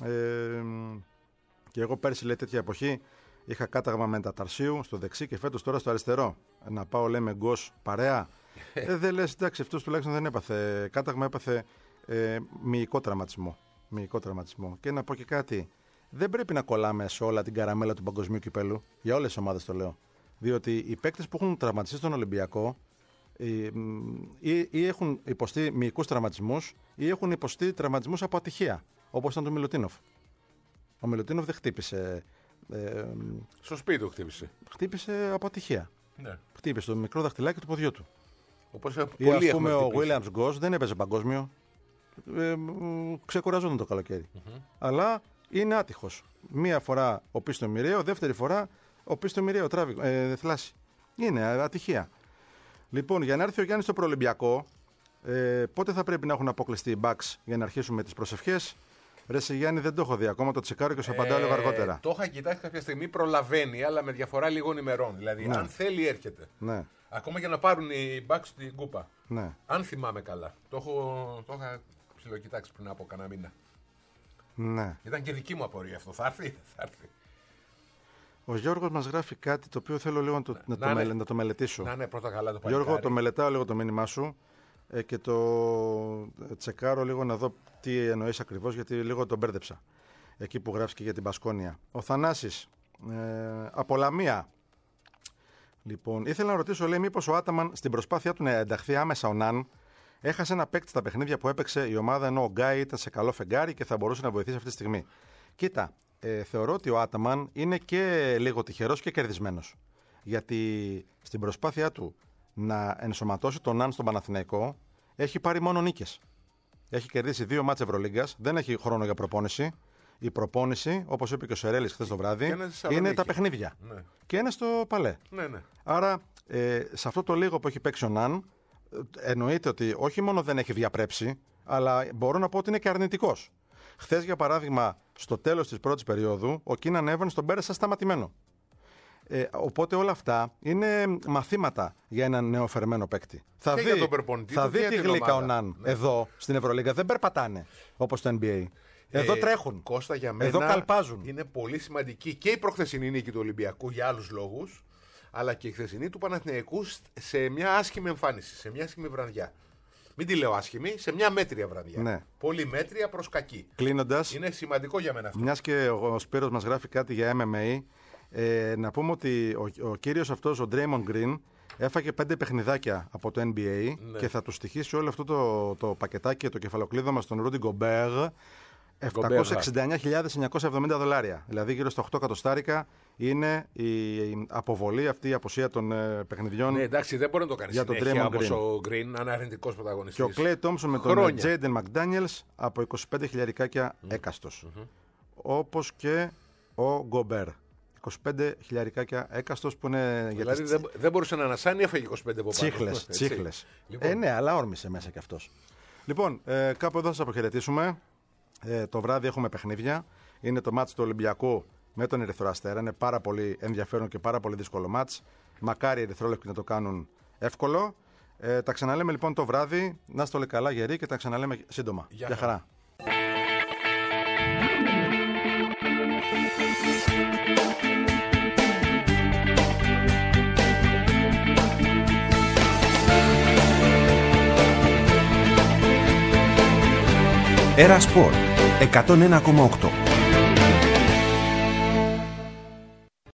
Και εγώ πέρσι, λέει, τέτοια εποχή είχα κάταγμα μεταταρσίου στο δεξί και φέτος τώρα στο αριστερό. Να πάω, λέμε, γκος παρέα. Δεν λες, εντάξει, αυτός τουλάχιστον δεν έπαθε κάταγμα, έπαθε μυϊκό τραυματισμό. Και να πω και κάτι. Δεν πρέπει να κολλάμε σε όλα την καραμέλα του παγκοσμίου κυπέλου. Για όλες τις ομάδες το λέω. Διότι οι παίκτες που έχουν τραυματιστεί στον Ολυμπιακό ή έχουν υποστεί μυϊκούς τραυματισμούς ή έχουν υποστεί τραυματισμούς από ατυχία. Όπως ήταν το Μιλουτίνοφ. Ο Μιλουτίνοφ δεν χτύπησε. Στο σπίτι του χτύπησε. Χτύπησε από ατυχία. Ναι. Χτύπησε το μικρό δαχτυλάκι του ποδιού του. Όπως ή ας πούμε ο Williams Goss δεν έπαιζε παγκόσμιο. Ξεκουραζόταν το καλοκαίρι. Αλλά είναι άτυχος. Μία φορά ο πίστο μοιραίο, δεύτερη φορά ο πίστο μοιραίο θλάση. Είναι ατυχία. Λοιπόν, για να έρθει ο Γιάννης στο προολυμπιακό, πότε θα πρέπει να έχουν αποκλειστεί οι Bucks για να αρχίσουμε τις προσευχές? Ρε σε Γιάννη, δεν το έχω δει ακόμα, το τσεκάρω και σου απαντάω λίγο αργότερα. Το είχα κοιτάξει κάποια στιγμή, προλαβαίνει, αλλά με διαφορά λίγων ημερών. Δηλαδή, αν θέλει, έρχεται. Ναι. Ακόμα και να πάρουν οι Bucks την κούπα. Ναι. Αν θυμάμαι καλά. Το είχα ψιλοκοιτάξει πριν από κανένα μήνα. Ναι. Ήταν και δική μου απορία αυτό. Θα έρθει. Ο Γιώργος μας γράφει κάτι το οποίο θέλω λίγο να το μελετήσω. Να, ναι, πρώτα καλά το Γιώργο, το μελετάω λίγο το μήνυμά σου και το τσεκάρω λίγο να δω τι εννοείς ακριβώς, γιατί λίγο τον μπέρδεψα. Εκεί που γράφεις και για την Μπασκόνια. Ο Θανάσης, από Λαμία. Λοιπόν, ήθελα να ρωτήσω, λέει, μήπως ο Άταμαν στην προσπάθειά του να ενταχθεί άμεσα ο Ναν έχασε ένα παίκτη στα παιχνίδια που έπαιξε η ομάδα, ενώ ο Γκάι ήταν σε καλό φεγγάρι και θα μπορούσε να βοηθήσει αυτή τη στιγμή. Κοίτα, θεωρώ ότι ο Άταμαν είναι και λίγο τυχερός και κερδισμένος. Γιατί στην προσπάθειά του να ενσωματώσει τον Ναν στον Παναθηναϊκό έχει πάρει μόνο νίκες. Έχει κερδίσει 2 μάτς Ευρωλίγκας, δεν έχει χρόνο για προπόνηση. Η προπόνηση, όπως είπε και ο Σερέλης χθες το βράδυ, είναι τα παιχνίδια. Ναι. Και είναι στο Παλέ. Ναι. Άρα, σε αυτό το λίγο που έχει παίξει ο Ναν, εννοείται ότι όχι μόνο δεν έχει διαπρέψει, αλλά μπορώ να πω ότι είναι και αρνητικός. Χθες, για παράδειγμα, στο τέλος της πρώτης περίοδου, ο Κίναν Έβανς τον πέρασε σταματημένο. Οπότε όλα αυτά είναι μαθήματα για έναν νεοφερμένο παίκτη. Θα δει τη γλύκα ο Ναν εδώ στην Ευρωλίγα. Δεν περπατάνε όπως το NBA. Εδώ τρέχουν. Κώστα, για μένα εδώ καλπάζουν. Είναι πολύ σημαντική και η προχθεσινή νίκη του Ολυμπιακού για άλλους λόγους, αλλά και η χθεσινή του Παναθηναϊκού σε μια άσχημη εμφάνιση, σε μια άσχημη βραδιά. μην τη λέω άσχημη, σε μια μέτρια βραδιά. Ναι. Πολύ μέτρια προς κακή. Κλείνοντας, είναι σημαντικό για μένα αυτό. Μιας και ο Σπύρος μας γράφει κάτι για MMA, να πούμε ότι ο κύριος αυτός, ο Draymond Green, έφαγε 5 παιχνιδάκια από το NBA και θα του στοιχήσει όλο αυτό το πακετάκι, το κεφαλοκλείδωμα στον Rudy Gobert, $769.970. Δηλαδή γύρω στα 8 εκατοστάρικα είναι η αποβολή, αυτή η απουσία των παιχνιδιών. Ναι, εντάξει, δεν μπορεί να το κάνει για τον συνέχεια Draymond όπως Green. ο Green, αναρνητικός πρωταγωνιστής. Και ο Clay Thompson με τον Jaden McDaniels από 25.000 έκαστος. Όπως και ο Gobert. 25.000 έκαστος που είναι για δηλαδή δεν μπορούσε να ανασάνει, έφαγε 25 από πάνω. Τσίχλες. Λοιπόν. Ναι, αλλά όρμησε μέσα κι αυτός. Λοιπόν, κάπου εδώ σας αποχαιρετήσουμε. Το βράδυ έχουμε παιχνίδια. Είναι το μάτς του Ολυμπιακού με τον Ερυθρό Αστέρα. Είναι πάρα πολύ ενδιαφέρον και πάρα πολύ δύσκολο μάτς. Μακάρι οι ερυθρόλευκοι να το κάνουν εύκολο. Τα ξαναλέμε λοιπόν το βράδυ. Να είστε όλοι καλά, γεροί, και τα ξαναλέμε σύντομα. Γεια χαρά. Era Sport 101,8.